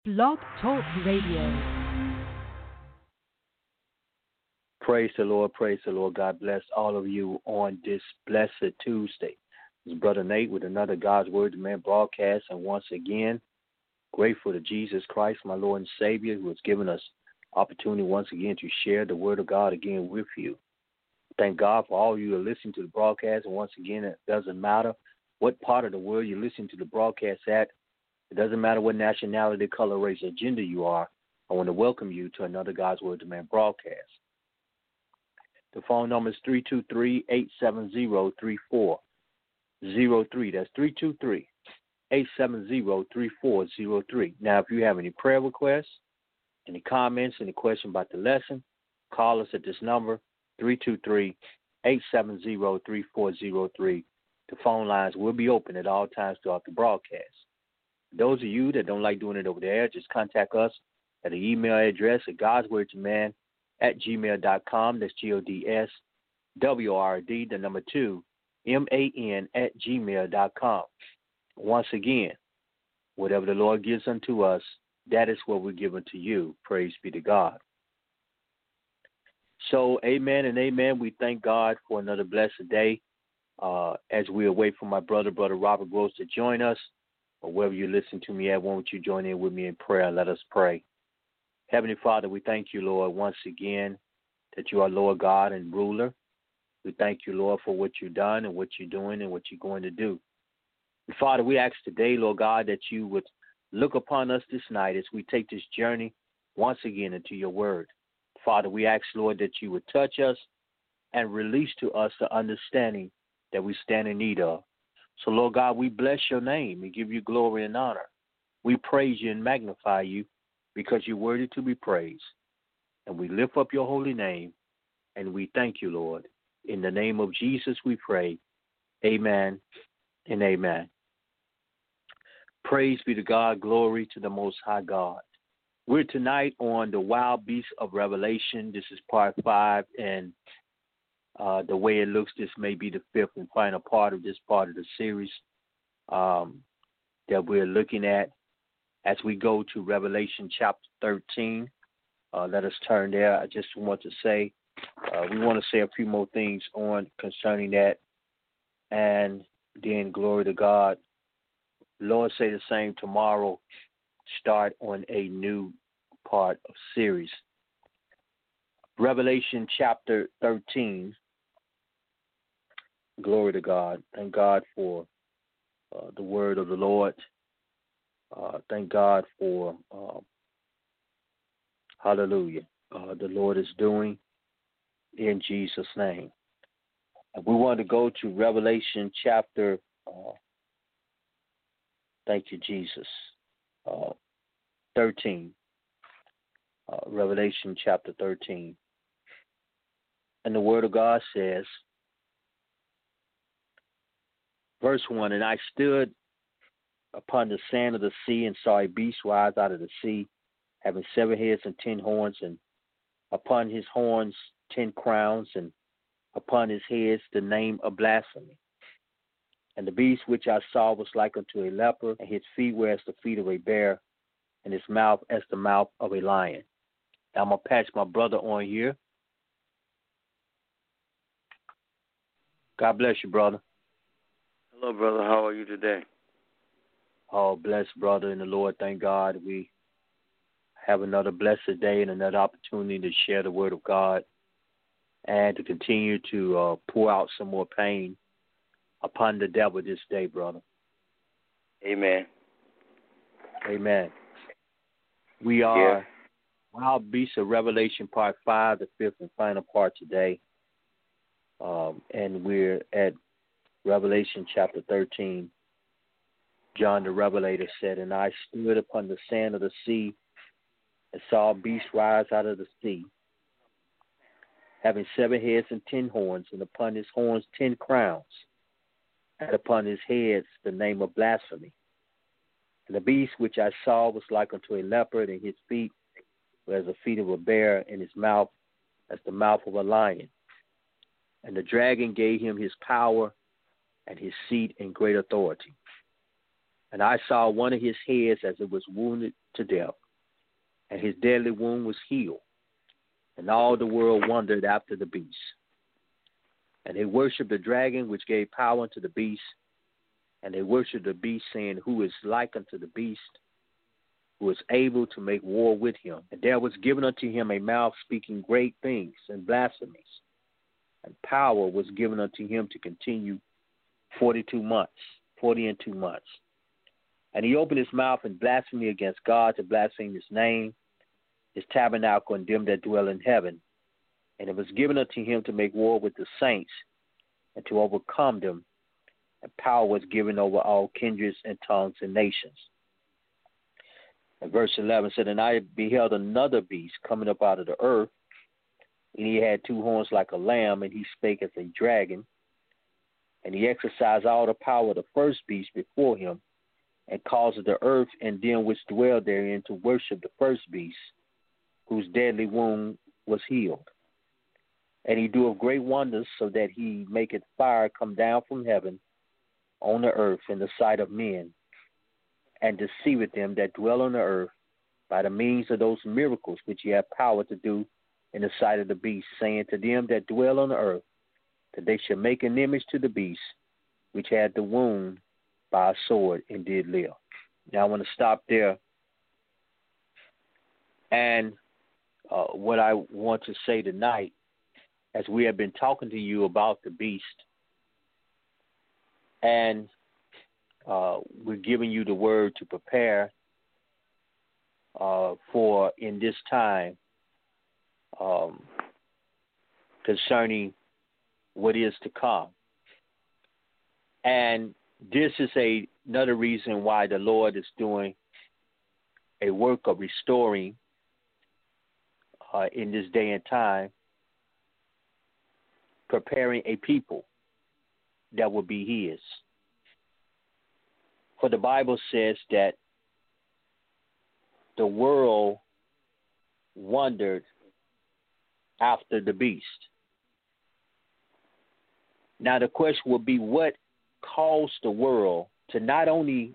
Blog Talk Radio. Praise the Lord, praise the Lord. God bless all of you on this blessed Tuesday. This is Brother Nate with another God's Word to Man broadcast, and once again, grateful to Jesus Christ, my Lord and Savior, who has given us opportunity once again to share the Word of God again with you. Thank God for all of you who are listening to the broadcast, and once again, it doesn't matter what part of the world you're listening to the broadcast at. It doesn't matter what nationality, color, race, or gender you are. I want to welcome you to another God's Word to Man broadcast. The phone number is 323-870-3403. That's 323-870-3403. Now, if you have any prayer requests, any comments, any question about the lesson, call us at this number, 323-870-3403. The phone lines will be open at all times throughout the broadcast. Those of you that don't like doing it over there, just contact us at the email address at godswordtoman@gmail.com. That's GODSWRD, the number 2, MAN@gmail.com. Once again, whatever the Lord gives unto us, that is what we're giving to you. Praise be to God. So, amen and amen. We thank God for another blessed day. As we await for my brother Robert Gross to join us, or wherever you listen to me at, won't you join in with me in prayer? Let us pray. Heavenly Father, we thank you, Lord, once again, that you are Lord God and ruler. We thank you, Lord, for what you've done and what you're doing and what you're going to do. And Father, we ask today, Lord God, that you would look upon us this night as we take this journey once again into your word. Father, we ask, Lord, that you would touch us and release to us the understanding that we stand in need of. So, Lord God, we bless your name and give you glory and honor. We praise you and magnify you because you're worthy to be praised. And we lift up your holy name, and we thank you, Lord. In the name of Jesus we pray. Amen and amen. Praise be to God. Glory to the Most High God. We're tonight on the Wild Beasts of Revelation. This is part 5, and the way it looks, this may be the 5th and final part of this part of the series that we're looking at as we go to Revelation chapter 13. Let us turn there. I just want to say, we want to say a few more things on concerning that, and then glory to God. Lord say the same tomorrow, start on a new part of series. Revelation chapter 13. Glory to God. Thank God for the word of the Lord. Thank God for, hallelujah, the Lord is doing in Jesus' name. We want to go to Revelation chapter, thank you, Jesus, 13. Revelation chapter 13. And the word of God says, verse 1, and I stood upon the sand of the sea and saw a beast rise out of the sea, having 7 heads and 10 horns, and upon his horns 10 crowns, and upon his heads the name of blasphemy. And the beast which I saw was like unto a leopard, and his feet were as the feet of a bear, and his mouth as the mouth of a lion. Now I'm going to patch my brother on here. God bless you, brother. Hello, brother. How are you today? Oh, blessed brother in the Lord. Thank God we have another blessed day and another opportunity to share the word of God and to continue to pour out some more pain upon the devil this day, brother. Amen. Amen. We are Wild Beasts of Revelation part 5, the 5th and final part today. And we're at Revelation chapter 13. John the Revelator said, and I stood upon the sand of the sea and saw a beast rise out of the sea, having 7 heads and 10 horns, and upon his horns 10 crowns, and upon his heads the name of blasphemy. And the beast which I saw was like unto a leopard, and his feet were as the feet of a bear, and his mouth as the mouth of a lion. And the dragon gave him his power and his seat and great authority. And I saw one of his heads as it was wounded to death, and his deadly wound was healed. And all the world wondered after the beast. And they worshipped the dragon, which gave power unto the beast. And they worshipped the beast, saying, Who is like unto the beast, who is able to make war with him? And there was given unto him a mouth speaking great things and blasphemies. And power was given unto him to continue 40 and 2 months. And he opened his mouth in blasphemy against God, to blaspheme his name, his tabernacle, and them that dwell in heaven. And it was given unto him to make war with the saints, and to overcome them. And power was given over all kindreds and tongues and nations. And verse 11 said, And I beheld another beast coming up out of the earth, and he had 2 horns like a lamb, and he spake as a dragon. And he exercised all the power of the first beast before him, and caused the earth and them which dwell therein to worship the first beast, whose deadly wound was healed. And he doeth great wonders, so that he maketh fire come down from heaven on the earth in the sight of men, and deceiveth them that dwell on the earth by the means of those miracles which he hath power to do in the sight of the beast, saying to them that dwell on the earth, that they should make an image to the beast, which had the wound by a sword and did live. Now I want to stop there. And what I want to say tonight, as we have been talking to you about the beast, and we're giving you the word to prepare for in this time concerning what is to come. And this is another reason why the Lord is doing a work of restoring in this day and time, preparing a people that will be his. For the Bible says that the world wondered after the beast. Now the question will be, what caused the world to not only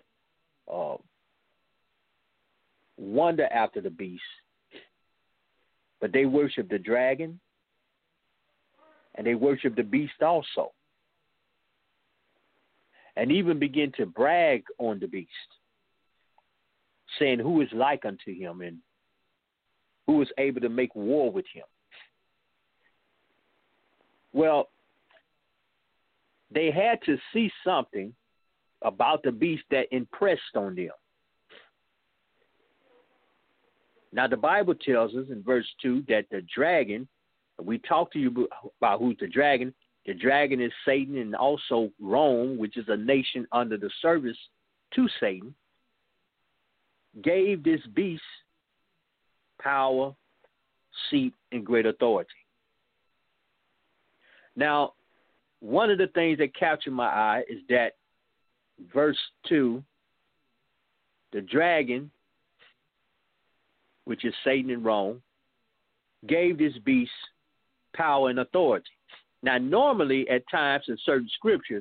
wonder after the beast, but they worship the dragon and they worship the beast also, and even begin to brag on the beast, saying who is like unto him and who is able to make war with him. Well, they had to see something about the beast that impressed on them. Now, the Bible tells us in verse 2 that the dragon, we talked to you about who's the dragon. The dragon is Satan, and also Rome, which is a nation under the service to Satan, gave this beast power, seat, and great authority. Now, one of the things that captured my eye is that verse 2, the dragon, which is Satan and Rome, gave this beast power and authority. Now, normally at times in certain scriptures,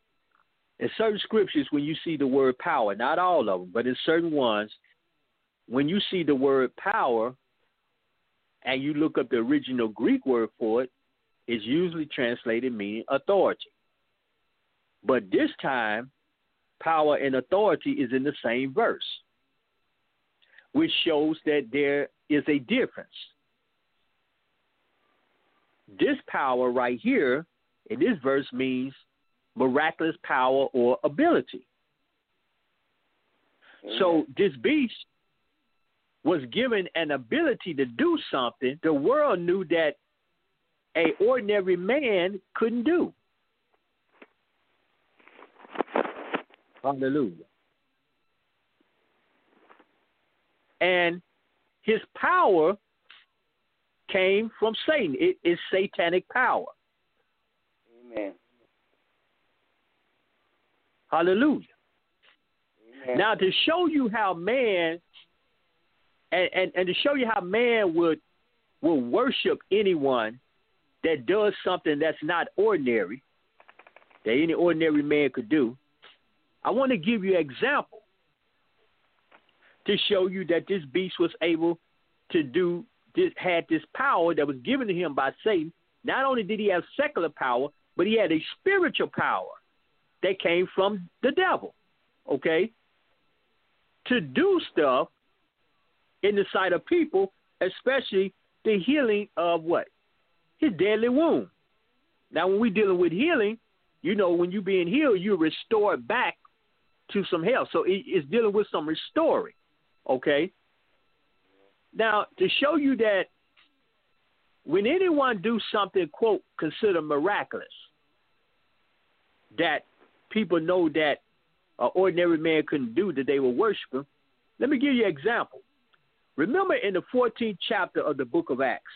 when you see the word power, not all of them, but in certain ones, when you see the word power and you look up the original Greek word for it, it's usually translated meaning authority. But this time, power and authority is in the same verse, which shows that there is a difference. This power right here in this verse means miraculous power or ability. So this beast was given an ability to do something the world knew that an ordinary man couldn't do. Hallelujah. And his power came from Satan. It is satanic power. Amen. Hallelujah. Amen. Now, to show you how man, and to show you how man would worship anyone that does something that's not ordinary, that any ordinary man could do, I want to give you an example to show you that this beast was able to do this, had this power that was given to him by Satan. Not only did he have secular power, but he had a spiritual power that came from the devil, okay, to do stuff in the sight of people, especially the healing of what? His deadly wound. Now, when we're dealing with healing, you know, when you're being healed, you're restored back to some health. So it's dealing with some restoring, okay? Now, to show you that when anyone do something, quote, considered miraculous, that people know that an ordinary man couldn't do, that they will worship him, let me give you an example. Remember in the 14th chapter of the book of Acts,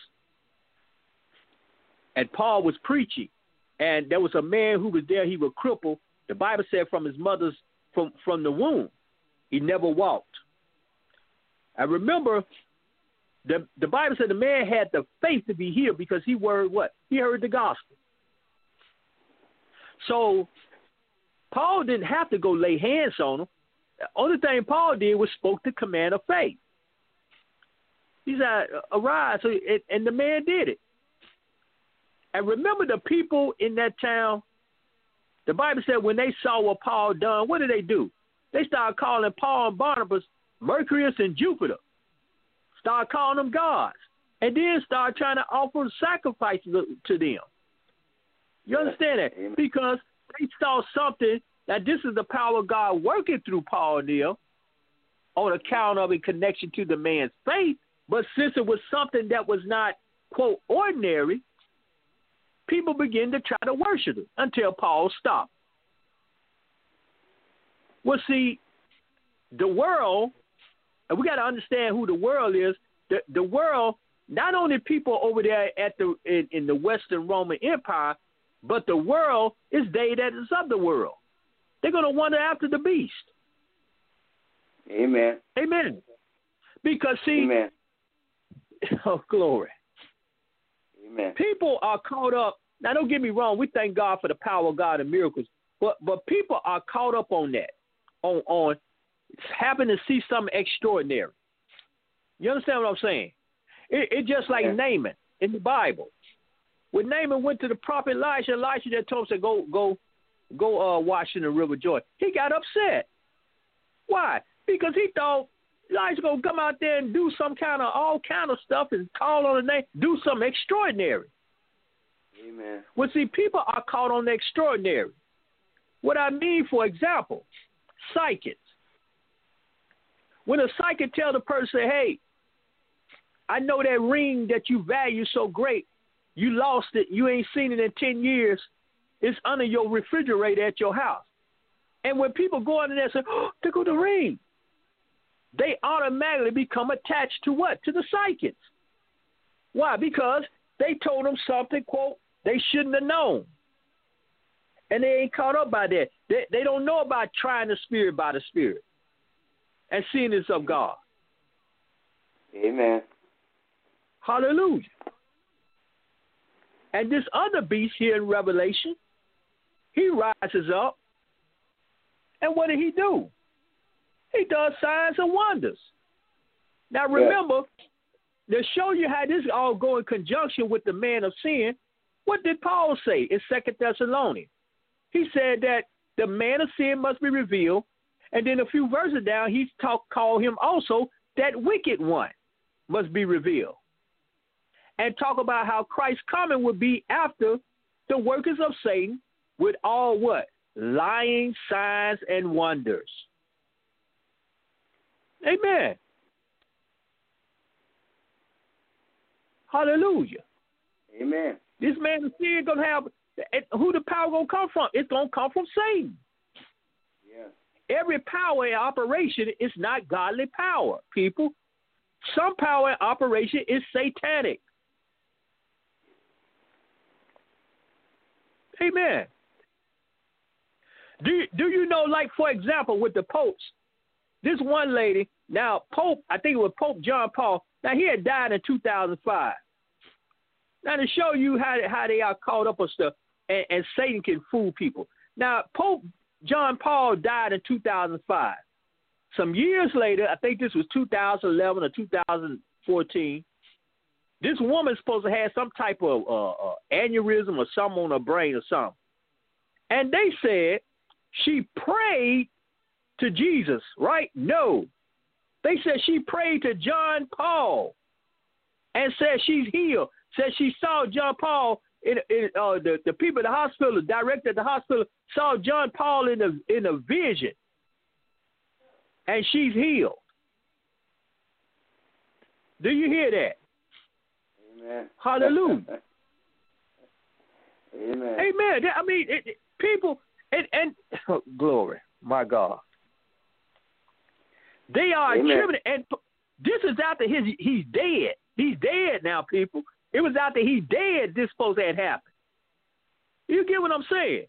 and Paul was preaching, and there was a man who was there, he was crippled. The Bible said from his mother's, from the womb, he never walked. I remember the Bible said the man had the faith to be healed because he heard what? He heard the gospel. So Paul didn't have to go lay hands on him. The only thing Paul did was spoke the command of faith. He said, arise, and the man did it. And remember the people in that town, the Bible said when they saw what Paul done, what did they do? They started calling Paul and Barnabas Mercurius and Jupiter. Started calling them gods. And then started trying to offer sacrifices to them. You understand that? Amen. Because they saw something that this is the power of God working through Paul and them on account of a connection to the man's faith. But since it was something that was not, quote, ordinary, people began to try to worship it until Paul stopped. Well, see, the world, and we got to understand who the world is. The world, not only people over there at in the Western Roman Empire, but the world is they that is of the world. They're going to wander after the beast. Amen. Amen. Because, see, Amen. Oh, glory. Amen. People are caught up. Now, don't get me wrong. We thank God for the power of God and miracles. But people are caught up on that, on having to see something extraordinary. You understand what I'm saying? It's just like Naaman in the Bible. When Naaman went to the prophet Elisha just told him, go wash in the river Jordan. He got upset. Why? Because he thought Elijah's going to come out there and do all kind of stuff and call on the name, do something extraordinary. Amen. Well, see, people are caught on the extraordinary. What I mean, for example, psychics. When a psychic tells a person, hey, I know that ring that you value so great, you lost it, you ain't seen it in 10 years, it's under your refrigerator at your house. And when people go under there and say, oh, there go the ring, they automatically become attached to what? To the psychics. Why? Because they told them something, quote, they shouldn't have known. And they ain't caught up by that. They don't know about trying the spirit by the spirit and seeing this of God. Amen. Hallelujah. And this other beast here in Revelation, he rises up. And what did he do? He does signs and wonders. Now remember, to show you how this all go in conjunction with the man of sin, what did Paul say in 2 Thessalonians? He said that the man of sin must be revealed, and then a few verses down, he called him also that wicked one must be revealed. And talk about how Christ's coming would be after the workers of Satan with all what? Lying signs and wonders. Amen. Hallelujah. Amen. This man of sin going to have, who the power going to come from? It's going to come from Satan. Yeah. Every power in operation is not godly power, people. Some power in operation is satanic. Amen. Do you know, like, for example, with the popes, this one lady, now Pope, I think it was Pope John Paul, now he had died in 2005. Now to show you how they are caught up on stuff, and Satan can fool people. Now Pope John Paul died in 2005. some years later, I think this was 2011 or 2014, this woman's supposed to have some type of aneurysm or something on her brain or something. And they said she prayed to Jesus, right? No. They said she prayed to John Paul and said she's healed. Said she saw John Paul, the people at the hospital, the director at the hospital, saw John Paul in a vision. And she's healed. Do you hear that? Amen. Hallelujah. Amen. Amen. I mean, people, and glory, my God. They are attributing, and this is after he's dead. He's dead now, people. It was after he's dead this supposed to have happened. You get what I'm saying?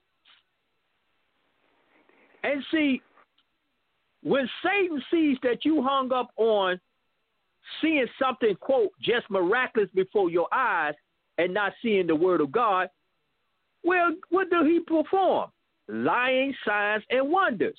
And see, when Satan sees that you hung up on seeing something, quote, just miraculous before your eyes and not seeing the word of God, well, what do he perform? Lying signs and wonders.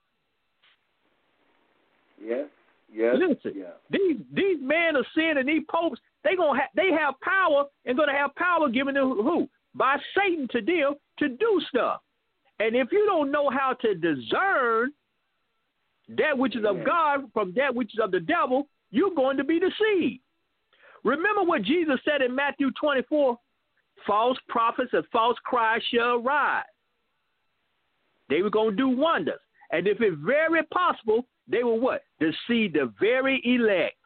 Yes. Yes. Listen, yeah. these men of sin and these popes, they have power and going to have power given to who? By Satan to do stuff. And if you don't know how to discern that which is of God from that which is of the devil, you're going to be deceived. Remember what Jesus said in Matthew 24, false prophets and false Christ shall rise. They were going to do wonders. And if it's very possible, they will what? Deceive the very elect.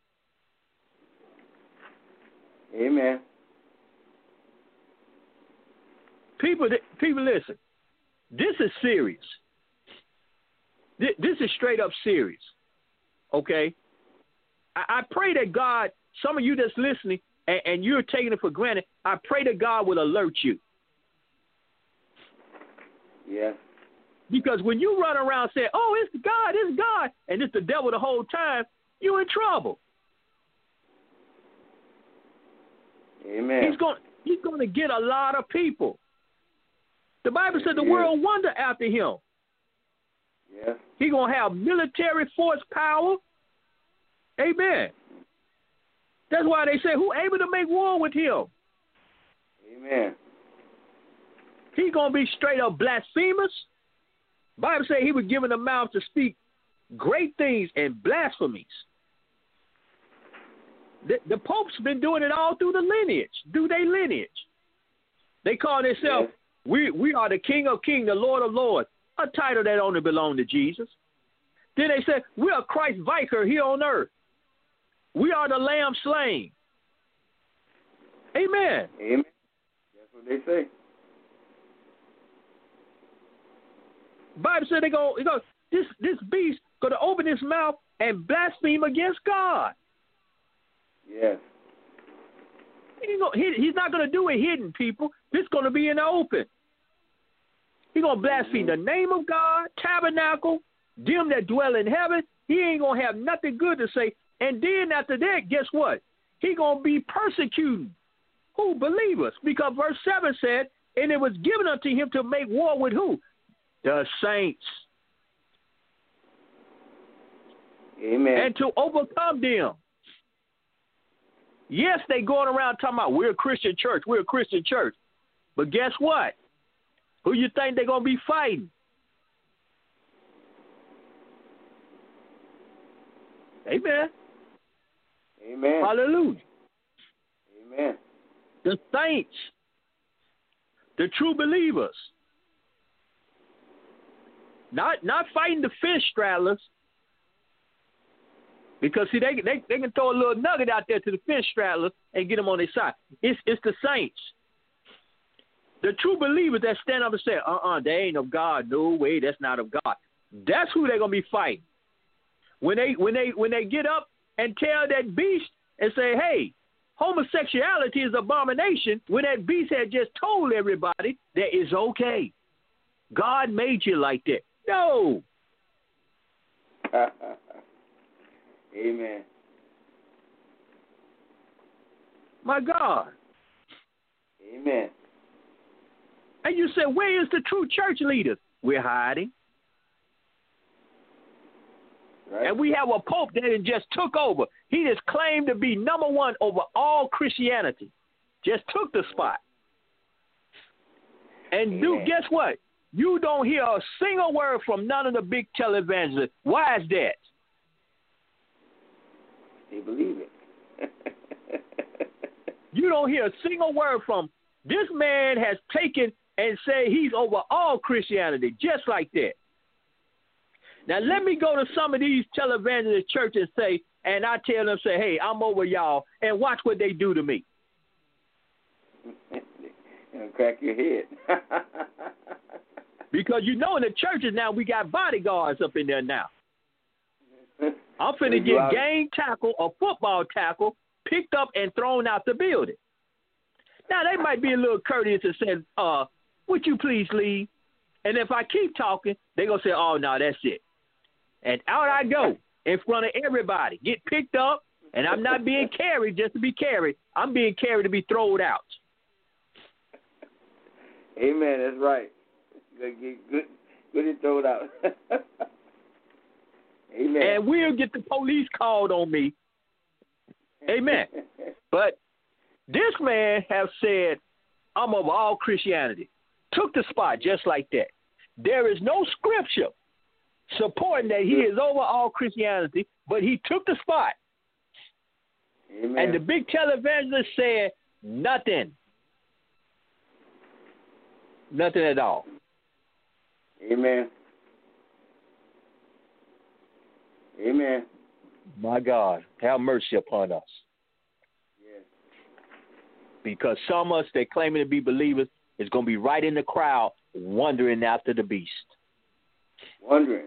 Amen. People, listen. This is serious. This is straight up serious. Okay? I pray that God, some of you that's listening, and you're taking it for granted, I pray that God will alert you. Yeah. Because when you run around saying, oh, it's God, and it's the devil the whole time, you're in trouble. Amen. He's going to get a lot of people. The Bible said the world wonder after him. Yeah. He's going to have military force power. Amen. That's why they say, who able to make war with him? Amen. He's going to be straight up blasphemous. Bible says he was given a mouth to speak great things and blasphemies. The Pope's been doing it all through their lineage. They call themselves, we are the King of Kings, the Lord of Lords, a title that only belonged to Jesus. Then they said, we are Christ's vicar here on earth. We are the Lamb slain. Amen. Amen. That's what they say. Bible said this beast going to open his mouth and blaspheme against God. Yes. He's not going to do it hidden, people. This is going to be in the open. He's going to blaspheme the name of God, tabernacle, them that dwell in heaven. He ain't going to have nothing good to say. And then after that, guess what? He's going to be persecuting who? Believers. Because verse 7 said, and it was given unto him to make war with who? The saints. Amen. And to overcome them. Yes, they going around talking about we're a Christian church. We're a Christian church. But guess what? Who you think they're going to be fighting? Amen. Amen. Hallelujah. Amen. The saints. The true believers. Not fighting the fence straddlers. Because, see, they can throw a little nugget out there to the fence straddlers and get them on their side. It's the saints. The true believers that stand up and say, they ain't of God. No way, that's not of God. That's who they're going to be fighting. When they get up and tell that beast and say, hey, homosexuality is abomination, when that beast had just told everybody that it's okay. God made you like that. No. Amen. My God. Amen. And you say, where is the true church leaders? We're hiding. Right. And we have a pope that just took over. He just claimed to be number one over all Christianity. Just took the spot. And guess what? You don't hear a single word from none of the big televangelists. Why is that? They believe it. You don't hear a single word from this man has taken and say he's over all Christianity, just like that. Now, let me go to some of these televangelist churches and I tell them, hey, I'm over y'all, and watch what they do to me. It'll crack your head. Because in the churches now, we got bodyguards up in there now. I'm finna get game tackle or football tackle picked up and thrown out the building. Now, they might be a little courteous and say, would you please leave? And if I keep talking, they're going to say, oh, no, that's it. And out I go in front of everybody, get picked up, and I'm not being carried just to be carried. I'm being carried to be thrown out. Amen. That's right. Good and thrown out. Amen. And we'll get the police called on me. Amen. But this man has said, I'm of all Christianity. Took the spot just like that. There is no scripture supporting that he is over all Christianity, but he took the spot. Amen. And the big televangelist said nothing. Nothing at all. Amen. Amen. My God, have mercy upon us. Yes. Because some of us that claiming to be believers is going to be right in the crowd wandering after the beast. Wondering.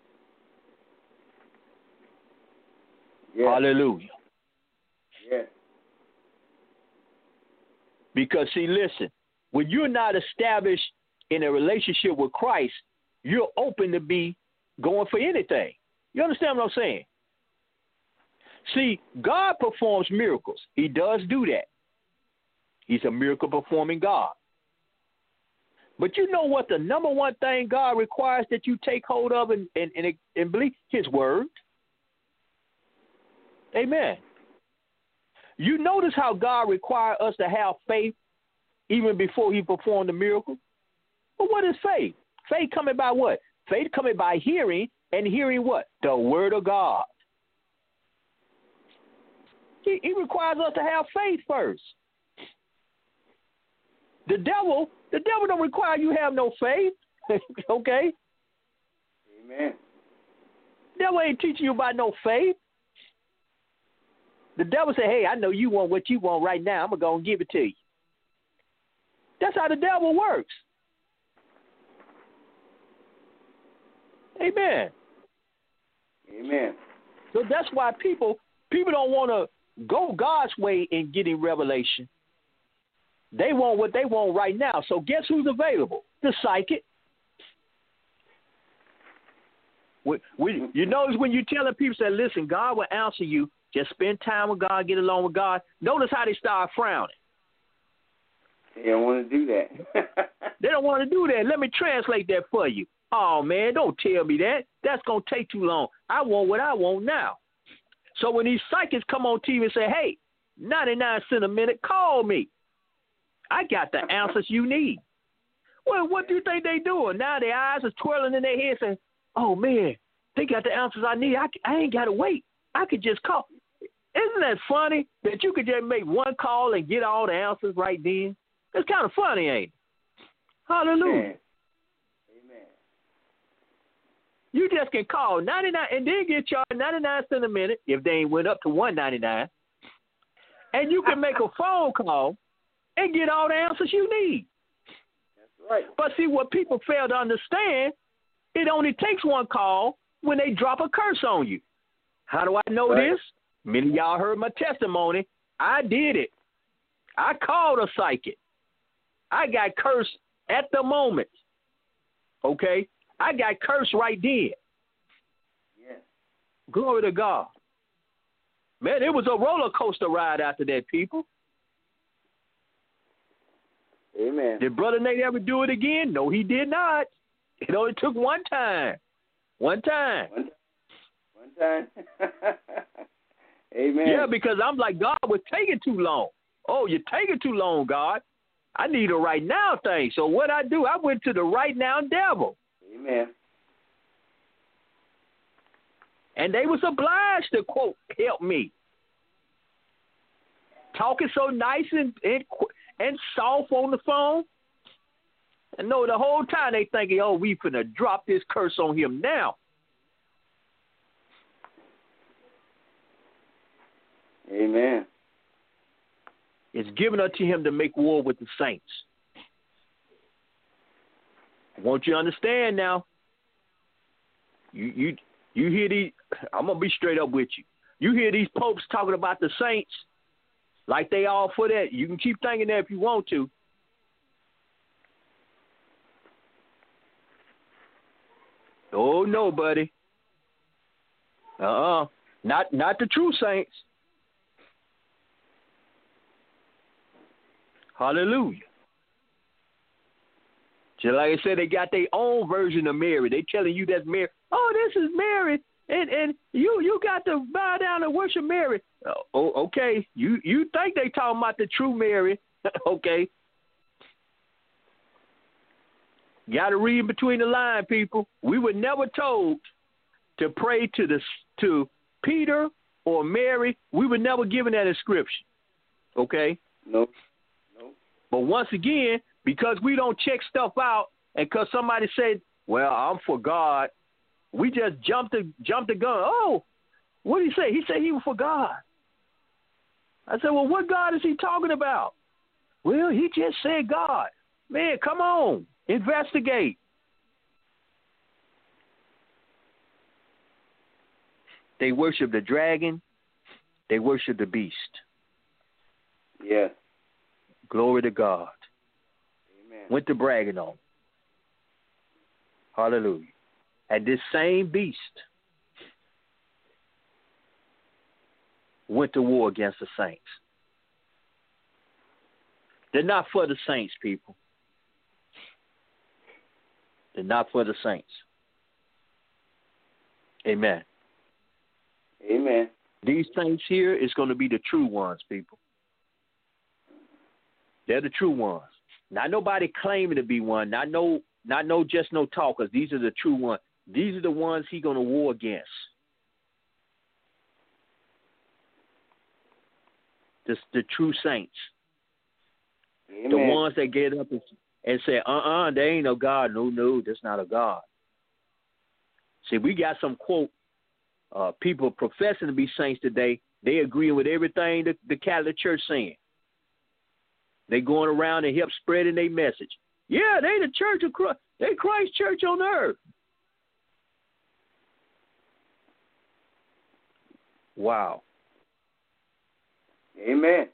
Yes. Hallelujah. Yes. Because, see, listen, when you're not established in a relationship with Christ, you're open to be going for anything. You understand what I'm saying? See, God performs miracles. He does do that. He's a miracle-performing God. But you know what the number one thing God requires that you take hold of and believe? His word. Amen. You notice how God required us to have faith even before he performed the miracle? Well, what is faith? Faith coming by what? Faith coming by hearing, and hearing what? The word of God. He requires us to have faith first. The devil don't require you have no faith. Okay? Amen. The devil ain't teaching you about no faith. The devil say, hey, I know you want what you want right now. I'm going to go and give it to you. That's how the devil works. Amen. Amen. So that's why people don't want to go God's way in getting revelation. They want what they want right now. So guess who's available? The psychic. You notice when you're telling people, say, listen, God will answer you. Just spend time with God, get along with God. Notice how they start frowning. They don't want to do that. They don't want to do that. Let me translate that for you. Oh, man, don't tell me that. That's going to take too long. I want what I want now. So when these psychics come on TV and say, hey, 99 cents a minute, call me. I got the answers you need. Well, what do you think they doing? Now their eyes are twirling in their head saying, oh, man, they got the answers I need. I ain't got to wait. I could just call. Isn't that funny that you could just make one call and get all the answers right then? It's kind of funny, ain't it? Hallelujah. Amen. You just can call 99 and then get charged 99 cents a minute if they ain't went up to $1.99. And you can make a phone call and get all the answers you need. That's right. But see, what people fail to understand, it only takes one call when they drop a curse on you. How do I know this? Many of y'all heard my testimony. I did it. I called a psychic. I got cursed at the moment. Okay? I got cursed right then. Yeah. Glory to God. Man, it was a roller coaster ride after that, people. Amen. Did Brother Nate ever do it again? No, he did not. It only took one time. One time. One time. Amen. Yeah, because I'm like, God was taking too long. Oh, you're taking too long, God. I need a right now thing. So what I do, I went to the right now devil. Amen. And they was obliged to, quote, help me. Talking so nice and soft on the phone. And no, the whole time they thinking, oh, we finna drop this curse on him now. Amen. It's given unto him to make war with the saints. I want you to understand now. You hear these, I'm going to be straight up with you. You hear these popes talking about the saints like they all for that. You can keep thinking that if you want to. Oh, no, buddy. Not the true saints. Hallelujah. Just like I said, they got their own version of Mary. They telling you that's Mary. Oh, this is Mary, and you got to bow down and worship Mary. Oh, okay. You think they talking about the true Mary? Okay. Got to read between the lines, people. We were never told to pray to Peter or Mary. We were never given that inscription. Okay. Nope. But once again, because we don't check stuff out, and because somebody said, "Well, I'm for God," we just jumped the gun. Oh, what did he say? He said he was for God. I said, "Well, what God is he talking about?" Well, he just said God. Man, come on, investigate. They worship the dragon. They worship the beast. Yeah. Glory to God. Amen. Went to bragging on. Hallelujah. And this same beast went to war against the saints. They're not for the saints, people. They're not for the saints. Amen. Amen. These saints here is going to be the true ones, people. They're the true ones. Not nobody claiming to be one. Not no just no talkers. These are the true ones. These are the ones he going to war against. The true saints. Amen. The ones that get up and say, there ain't no God. No, that's not a God. See, we got some, quote, people professing to be saints today. They agree with everything the Catholic Church saying. They going around and help spreading their message. Yeah, they the Church of Christ. They Christ Church on earth. Wow. Amen.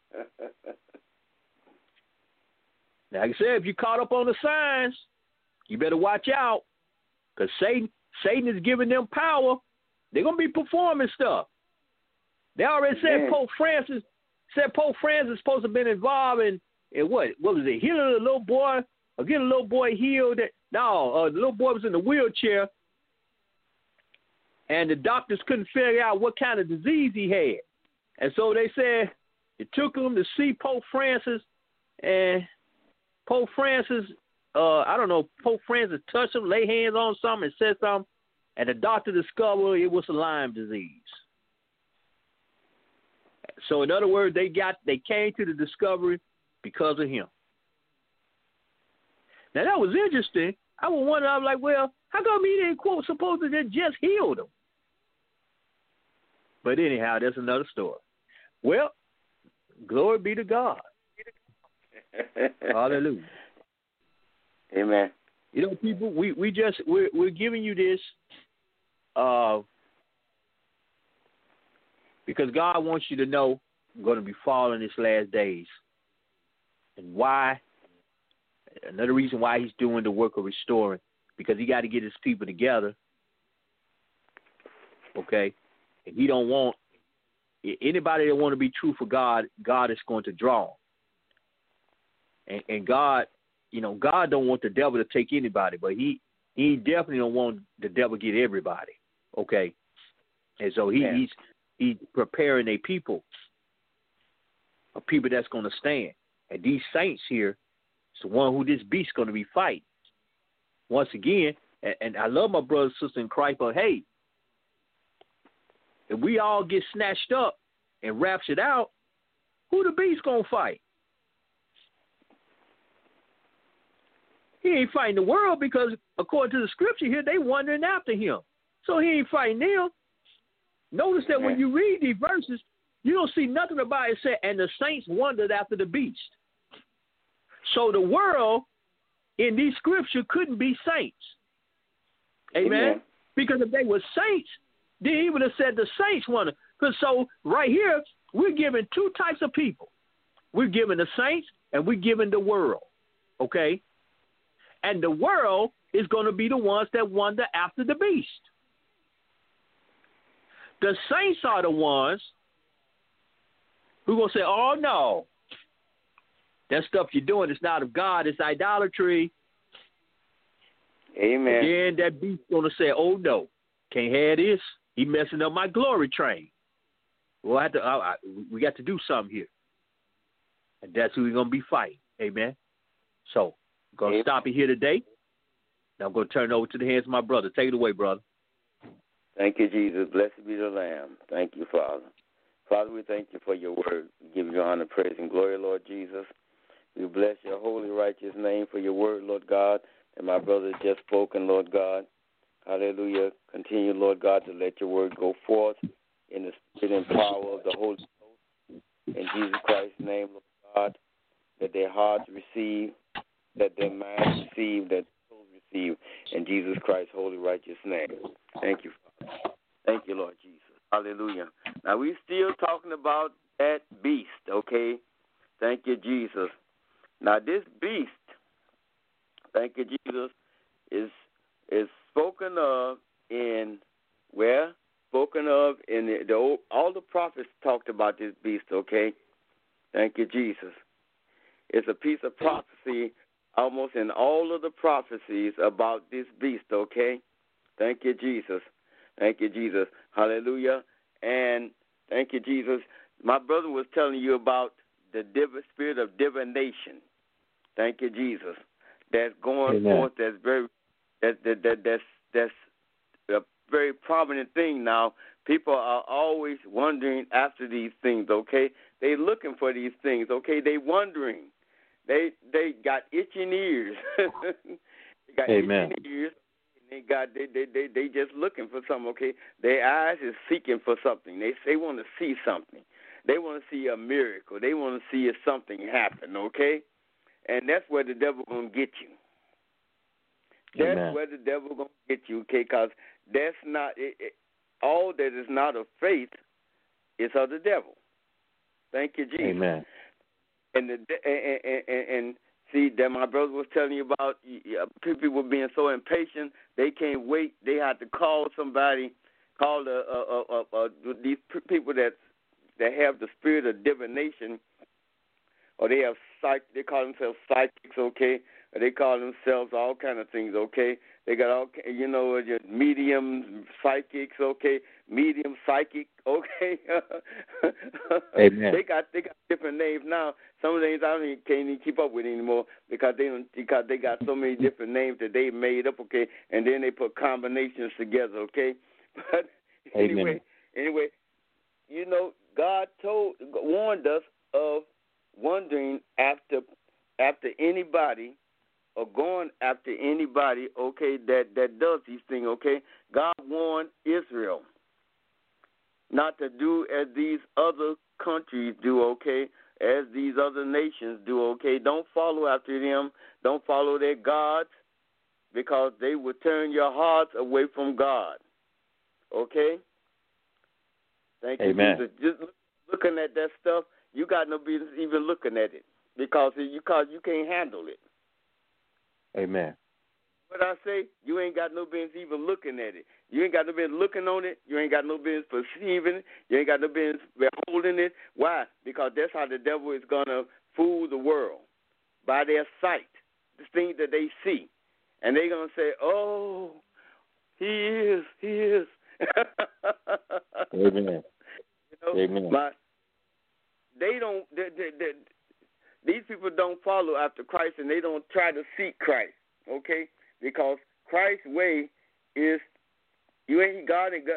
Now, like I said, if you caught up on the signs, you better watch out, because Satan is giving them power. They're going to be performing stuff. They already said Pope Francis is supposed to have been involved in what was it? Healing a little boy, or getting a little boy healed. The little boy was in a wheelchair, and the doctors couldn't figure out what kind of disease he had. And so they said it took him to see Pope Francis, and Pope Francis, Pope Francis touched him, lay hands on something, and said something, and the doctor discovered it was a Lyme disease. So in other words, they came to the discovery because of him. Now that was interesting. I was wondering, I was like, well, how come he didn't, quote, supposed to just healed him? But anyhow, that's another story. Well, glory be to God. Hallelujah. Amen. You know, people, we're giving you this because God wants you to know we're going to be falling these last days. And why? Another reason why he's doing the work of restoring, because he got to get his people together. Okay? And he don't want anybody that want to be true for God, God is going to draw. And God, God don't want the devil to take anybody, but he definitely don't want the devil to get everybody. Okay? And so he's preparing a people that's going to stand. And these saints here, it's the one who this beast's going to be fighting. Once again, and I love my brother and sister in Christ, but hey, if we all get snatched up and raptured out, who the beast going to fight? He ain't fighting the world because, according to the scripture here, they wandering after him. So he ain't fighting them. Notice that when you read these verses, you don't see nothing about it said, and the saints wandered after the beast. So the world in these scriptures couldn't be saints. Amen? Because if they were saints, then he would have said the saints wanted. So right here, we're giving two types of people. We're giving the saints and we're giving the world. Okay? And the world is going to be the ones that wander after the beast. The saints are the ones who are going to say, oh, no, that stuff you're doing is not of God. It's idolatry. Amen. And then that beast's going to say, oh, no, can't have this. He messing up my glory train. We'll have to, we got to do something here. And that's who we're going to be fighting. Amen. So I'm going to stop it here today. Now I'm going to turn it over to the hands of my brother. Take it away, brother. Thank you, Jesus. Blessed be the Lamb. Thank you, Father. Father, we thank you for your word. We give you honor, praise, and glory, Lord Jesus. We bless your holy, righteous name for your word, Lord God, that my brother just spoken, Lord God. Hallelujah. Continue, Lord God, to let your word go forth in the spirit and power of the Holy Ghost. In Jesus Christ's name, Lord God, that their hearts receive, that their minds receive, that their souls receive. In Jesus Christ's holy, righteous name. Thank you, Father. Thank you, Lord Jesus. Hallelujah. Now, we're still talking about that beast, okay? Thank you, Jesus. Now, this beast, thank you, Jesus, is spoken of in where? Spoken of in the old, all the prophets talked about this beast, okay? Thank you, Jesus. It's a piece of prophecy almost in all of the prophecies about this beast, okay? Thank you, Jesus. Thank you, Jesus. Hallelujah. And thank you, Jesus. My brother was telling you about the spirit of divination. Thank you, Jesus. That's going forth. That's a very prominent thing now. People are always wondering after these things, okay? They looking for these things, okay? They wondering. They got itching ears. They got itching ears. They just looking for something, okay? Their eyes is seeking for something. They want to see something. They want to see a miracle. They want to see if something happen, okay? And that's where the devil going to get you. That's where the devil going to get you, okay? Because that's not all that is not of faith is of the devil. Thank you, Jesus. Amen. And see, that my brother was telling you about, people were being so impatient, they can't wait. They had to call somebody, call these people that have the spirit of divination, or they call themselves psychics, okay? Or they call themselves all kind of things, okay? They got all, mediums, psychics, okay? Medium, psychic, okay? Amen. They got different names now. Some of the names can't even keep up with anymore because they got so many different names that they made up, okay? And then they put combinations together, okay? But anyway, God warned us of wandering after anybody or going after anybody, okay, that does these things, okay? God warned Israel not to do as these other countries do, okay, as these other nations do, okay? Don't follow after them. Don't follow their gods because they will turn your hearts away from God, okay? Thank you, Jesus. Just looking at that stuff, you got no business even looking at it because you can't handle it. Amen. What I say, you ain't got no business even looking at it. You ain't got no business looking on it. You ain't got no business perceiving it. You ain't got no business beholding it. Why? Because that's how the devil is going to fool the world, by their sight, the things that they see. And they're going to say, oh, he is. Amen. Amen. These people don't follow after Christ, and they don't try to seek Christ, okay? Because Christ's way is God ain't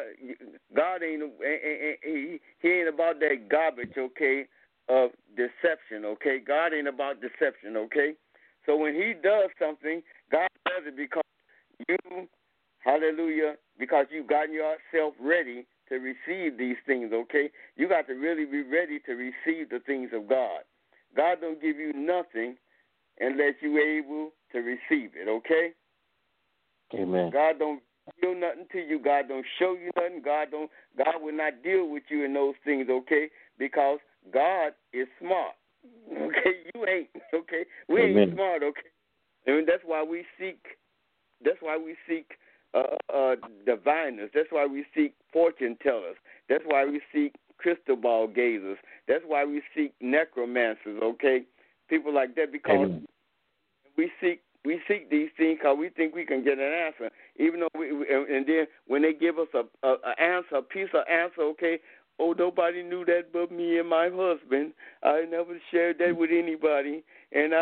he ain't about that garbage, okay, of deception, okay? God ain't about deception, okay? So when he does something, God does it because you, hallelujah, because you've gotten yourself ready to receive these things, okay? You got to really be ready to receive the things of God. God don't give you nothing unless you're able to receive it, okay? Amen. God don't deal nothing to you. God don't show you nothing. God will not deal with you in those things, okay? Because God is smart, okay? You ain't, okay? We Amen. ain't smart, okay? And that's why we seek diviners. That's why we seek fortune tellers. That's why we seek crystal ball gazers. That's why we seek necromancers, okay? People like that, because Amen. we seek these things because we think we can get an answer. Even though and then when they give us a piece of answer, okay, oh, nobody knew that but me and my husband. I never shared that with anybody, and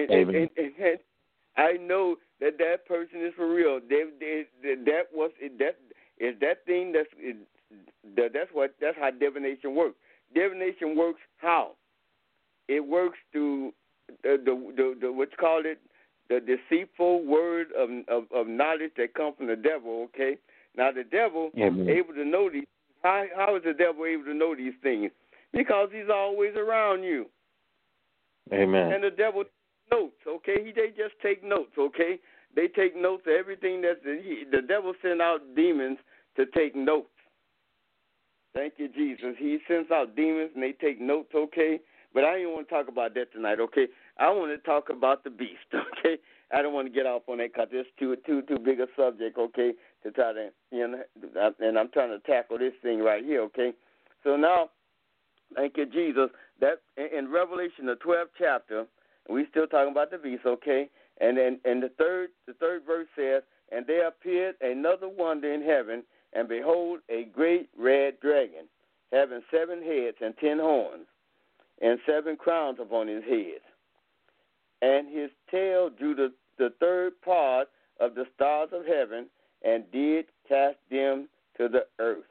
I know that person is for real. That's how divination works. Divination works how? It works through the what's called it, the deceitful word of knowledge that comes from the devil. Okay, now the devil able to know these. How is the devil able to know these things? Because he's always around you. Amen. And the devil takes notes. Okay, they just take notes. Okay, they take notes of everything the devil sends out demons to take notes. Thank you, Jesus. He sends out demons and they take notes. Okay. But I don't want to talk about that tonight, okay? I want to talk about the beast, okay? I don't want to get off on that because it's too big a subject, okay, to try to, and I'm trying to tackle this thing right here, okay? So now, thank you, Jesus, that in Revelation, the 12th chapter, we still talking about the beast, okay? And then the third verse says, and there appeared another wonder in heaven, and behold, a great red dragon, having 7 heads and 10 horns, and 7 crowns upon his head. And his tail drew the third part of the stars of heaven, and did cast them to the earth.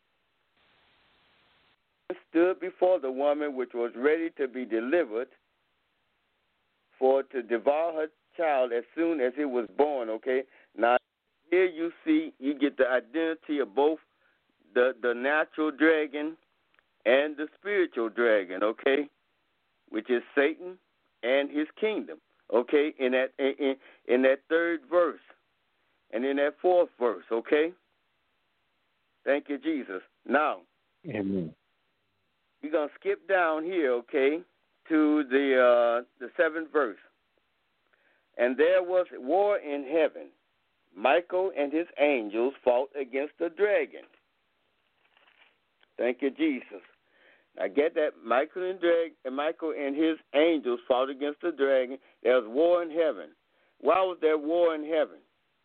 Stood before the woman which was ready to be delivered, for to devour her child as soon as it was born, okay? Now, here you get the identity of both the natural dragon and the spiritual dragon, okay, which is Satan and his kingdom, okay, in that third verse and in that fourth verse, okay. Thank you, Jesus. Now, amen, we're gonna skip down here, okay, to the 7th verse. And there was war in heaven. Michael and his angels fought against the dragon. Thank you, Jesus. I get that Michael and his angels fought against the dragon. There was war in heaven. Why was there war in heaven?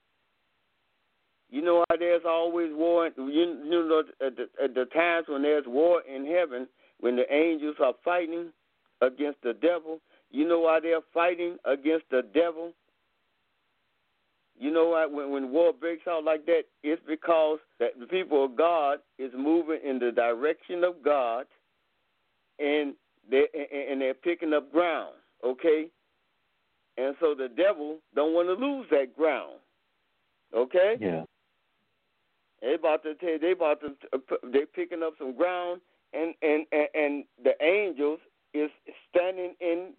You know why there's always war? You know at the times when there's war in heaven, when the angels are fighting against the devil, you know why they're fighting against the devil? You know why when war breaks out like that? It's because that the people of God is moving in the direction of God, and they're picking up ground, okay? And so the devil don't want to lose that ground, okay? Yeah. They're picking up some ground, and the angels is standing in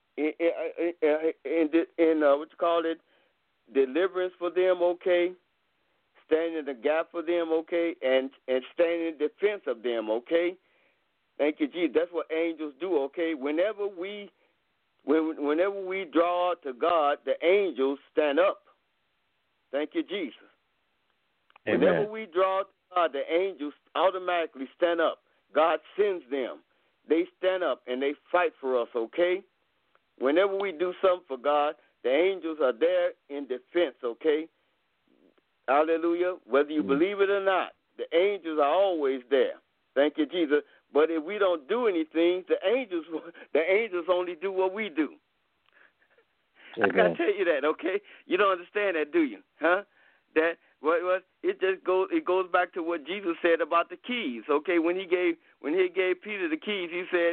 what you call it, deliverance for them, okay? Standing in the gap for them, okay? And standing in defense of them, okay? Thank you, Jesus. That's what angels do, okay? Whenever we draw to God, the angels stand up. Thank you, Jesus. Amen. Whenever we draw to God, the angels automatically stand up. God sends them. They stand up and they fight for us, okay? Whenever we do something for God, the angels are there in defense, okay? Hallelujah. Whether you believe it or not, the angels are always there. Thank you, Jesus. But if we don't do anything, the angels only do what we do. Amen. I gotta tell you that, okay? You don't understand that, do you? Huh? That it goes back to what Jesus said about the keys. Okay, when he gave Peter the keys, he said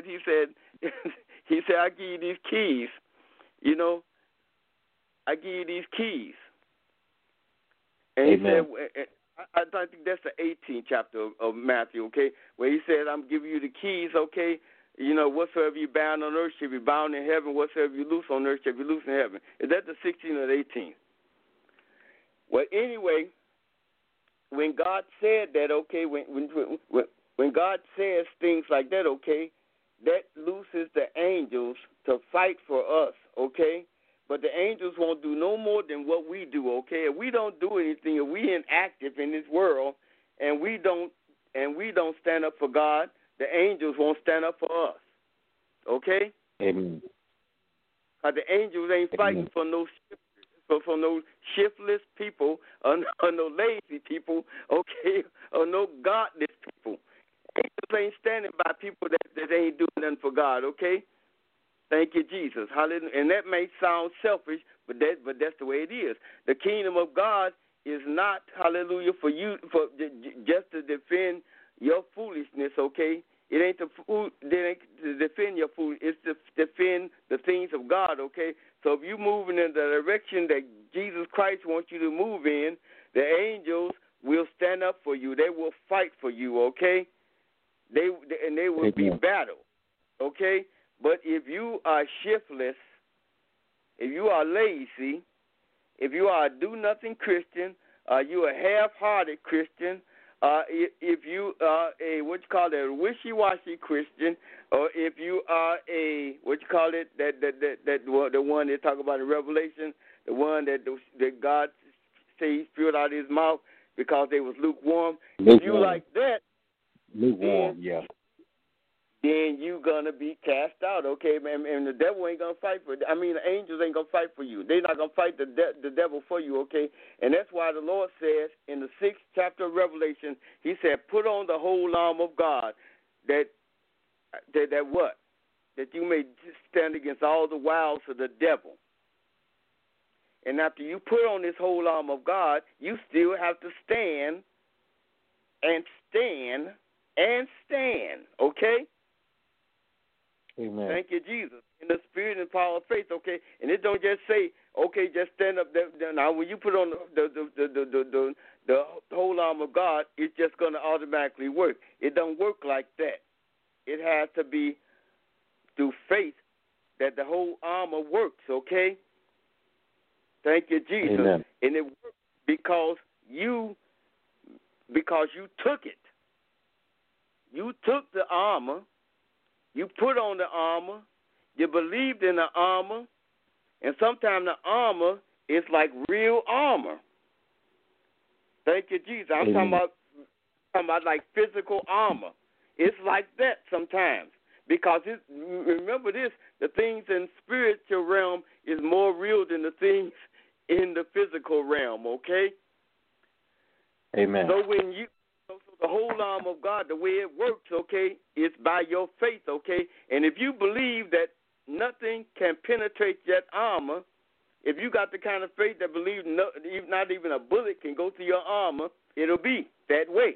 I give you these keys. You know, I give you these keys. And Amen. He said, I think that's the 18th chapter of Matthew, okay, where he said, I'm giving you the keys, okay? You know, whatsoever you bound on earth shall be bound in heaven. Whatsoever you loose on earth shall be loose in heaven. Is that the 16th or the 18th? Well, anyway, when God said that, okay, when God says things like that, okay, that looses the angels to fight for us, okay? But the angels won't do no more than what we do, okay? If we don't do anything, if we inactive in this world, and we don't stand up for God, the angels won't stand up for us, okay? Amen. Because the angels ain't fighting for no shiftless people or no lazy people, okay, or no godless people. Angels ain't standing by people that ain't doing nothing for God, okay? Thank you, Jesus. Hallelujah. And that may sound selfish, but that's the way it is. The kingdom of God is not, hallelujah, for you just to defend your foolishness, okay? It ain't to defend your food. It's to defend the things of God, okay? So if you're moving in the direction that Jesus Christ wants you to move in, the angels will stand up for you. They will fight for you, okay? They will be battled, okay? But if you are shiftless, if you are lazy, if you are a do-nothing Christian, you are a half-hearted Christian, if you are a a wishy-washy Christian, or if you are a the one they talk about in Revelation, the one that God says He spewed out of His mouth because they was lukewarm. If you like that, lukewarm, then you're gonna be cast out, okay, man. And the devil ain't gonna fight for. The angels ain't gonna fight for you. They're not gonna fight the devil for you, okay. And that's why the Lord says in the 6th chapter of Revelation, He said, "Put on the whole armor of God, that you may stand against all the wiles of the devil." And after you put on this whole armor of God, you still have to stand and stand and stand, okay? Amen. Thank you, Jesus. In the spirit and power of faith, okay? And it don't just say, okay, just stand up there. Now, when you put on the whole armor of God, it's just going to automatically work. It don't work like that. It has to be through faith that the whole armor works, okay? Thank you, Jesus. Amen. And it works because you took it. You took the armor. You put on the armor, you believed in the armor, and sometimes the armor is like real armor. Thank you, Jesus. I'm talking about like physical armor. It's like that sometimes because remember this: the things in spiritual realm is more real than the things in the physical realm. Okay. Amen. So the whole armor of God, the way it works, okay, is by your faith, okay? And if you believe that nothing can penetrate that armor, if you got the kind of faith that believes not even a bullet can go through your armor, it'll be that way.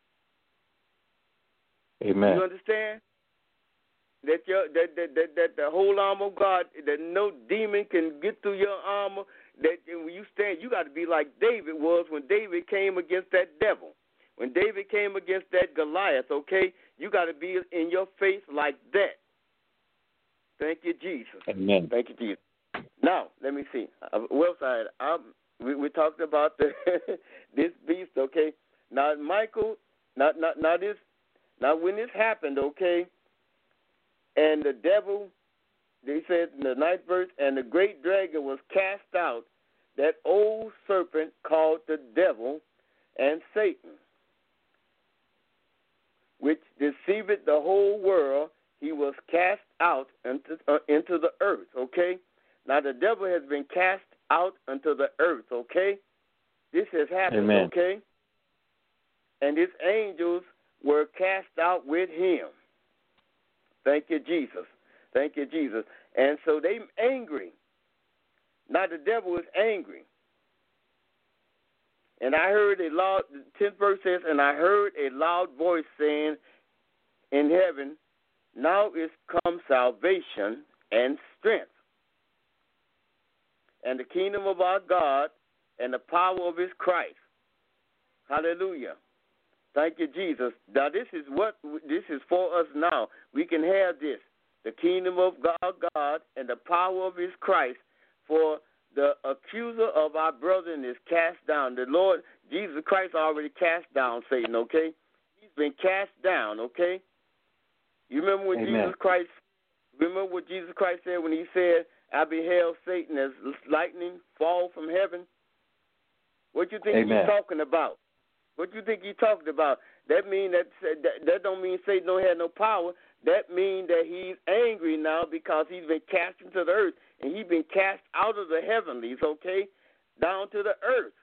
Amen. You understand? That the whole armor of God, that no demon can get through your armor, that when you stand, you got to be like David was when David came against that devil. When David came against that Goliath, okay, you got to be in your faith like that. Thank you, Jesus. Amen. Thank you, Jesus. Now, let me see. Website. We talked about this beast, okay. Now, Michael. Now when this happened, okay, and the devil, they said in the 9th verse, and the great dragon was cast out, that old serpent called the devil and Satan, which deceived the whole world. He was cast out into the earth, okay? Now, the devil has been cast out into the earth, okay? This has happened, Amen. okay? and his angels were cast out with him. Thank you, Jesus. Thank you, Jesus. And so they angry. Now the devil is angry. And I heard a loud, the 10th verse says, and I heard a loud voice saying in heaven, now is come salvation and strength, and the kingdom of our God and the power of his Christ. Hallelujah. Thank you, Jesus. Now this is for us now. We can have this. The kingdom of God and the power of his Christ, for the accuser of our brethren is cast down. The Lord Jesus Christ already cast down Satan, okay? He's been cast down, okay? You remember when Amen. what Jesus Christ said when he said, I beheld Satan as lightning fall from heaven? What you think Amen. he's talking about? What you think he's talking about? That mean that don't mean Satan don't have no power. That means that he's angry now because he's been cast into the earth, and he's been cast out of the heavenlies, okay, down to the earth.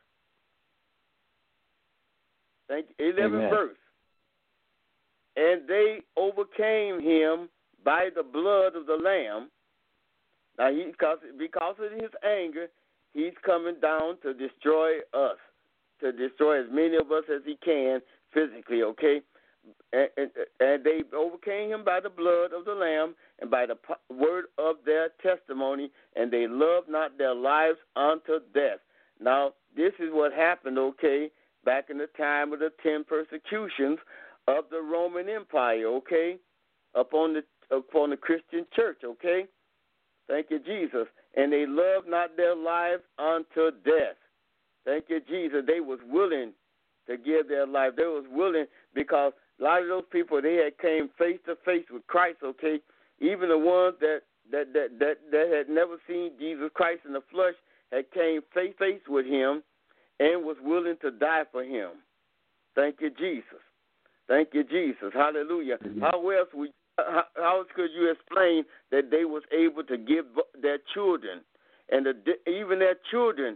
Thank you. 11th verse. And they overcame him by the blood of the Lamb. Now, because of his anger, he's coming down to destroy us, to destroy as many of us as he can physically, okay? And they overcame him by the blood of the Lamb and by the word of their testimony, and they loved not their lives unto death. Now, this is what happened, okay, back in the time of the 10 persecutions of the Roman Empire, okay, upon the Christian church, okay? Thank you, Jesus. And they loved not their lives unto death. Thank you, Jesus. They was willing to give their life. They was willing because a lot of those people, they had came face to face with Christ, okay? Even the ones that had never seen Jesus Christ in the flesh had came face to face with him and was willing to die for him. Thank you, Jesus. Thank you, Jesus. Hallelujah. Mm-hmm. How else could you explain that they was able to give their children, and even their children,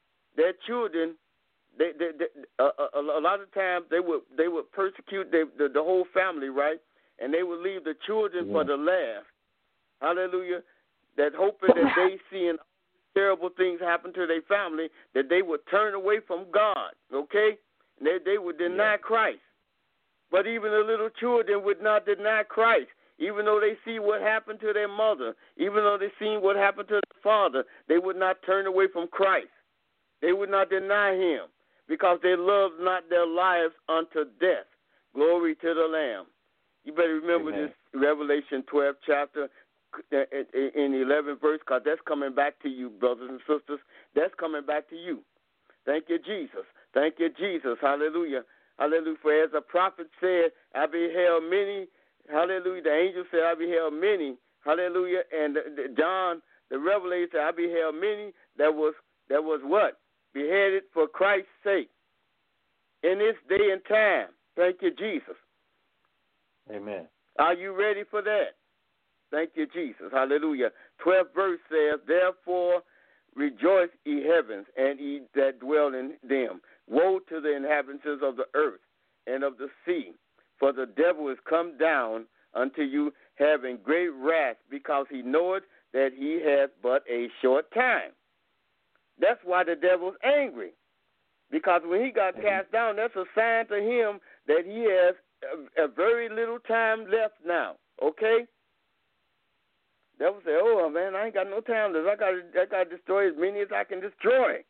a lot of times they would persecute the whole family, right? And they would leave the children for the last. Hallelujah. That hoping that they seeing terrible things happen to their family, that they would turn away from God, okay? And they would deny Christ. But even the little children would not deny Christ, even though they see what happened to their mother, even though they see what happened to their father, they would not turn away from Christ. They would not deny him because they loved not their lives unto death. Glory to the Lamb. You better remember this Revelation 12 chapter in the 11th verse, because that's coming back to you, brothers and sisters. That's coming back to you. Thank you, Jesus. Thank you, Jesus. Hallelujah. Hallelujah. For as the prophet said, I beheld many. Hallelujah. The angel said, I beheld many. Hallelujah. And John, the Revelator, said, I beheld many that was what? Beheaded for Christ's sake in this day and time. Thank you, Jesus. Amen. Are you ready for that? Thank you, Jesus. Hallelujah. 12th verse says, therefore rejoice, ye heavens, and ye that dwell in them. Woe to the inhabitants of the earth and of the sea, for the devil is come down unto you, having great wrath, because he knoweth that he hath but a short time. That's why the devil's angry, because when he got cast down, that's a sign to him that he has a very little time left now, okay? The devil say, oh, man, I ain't got no time left. I got to destroy as many as I can destroy.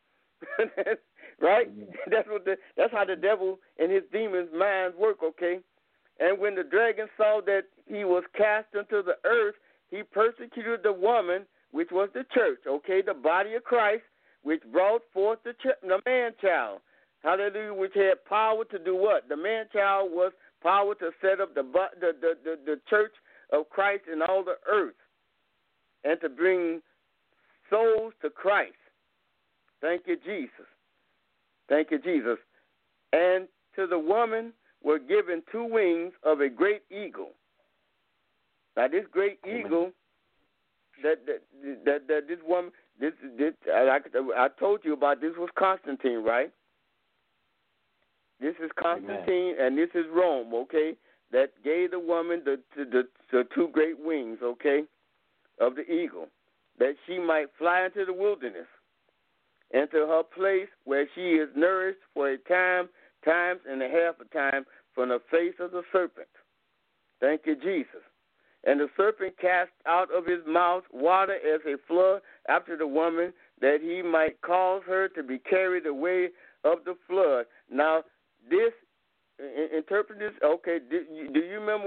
Right? That's how the devil and his demons' minds work, okay? And when the dragon saw that he was cast into the earth, he persecuted the woman, which was the church, okay, the body of Christ, which brought forth the man-child. Hallelujah, which had power to do what? The man-child was power to set up the church of Christ in all the earth and to bring souls to Christ. Thank you, Jesus. Thank you, Jesus. And to the woman were given 2 wings of a great eagle. Now, this great eagle, that this woman, I told you about this was Constantine, right? This is Constantine, and this is Rome, okay, that gave the woman the two great wings, okay, of the eagle, that she might fly into the wilderness, into her place where she is nourished for a times and a half a time from the face of the serpent. Thank you, Jesus. And the serpent cast out of his mouth water as a flood after the woman, that he might cause her to be carried away of the flood. Now, this interpret this. Okay, do you remember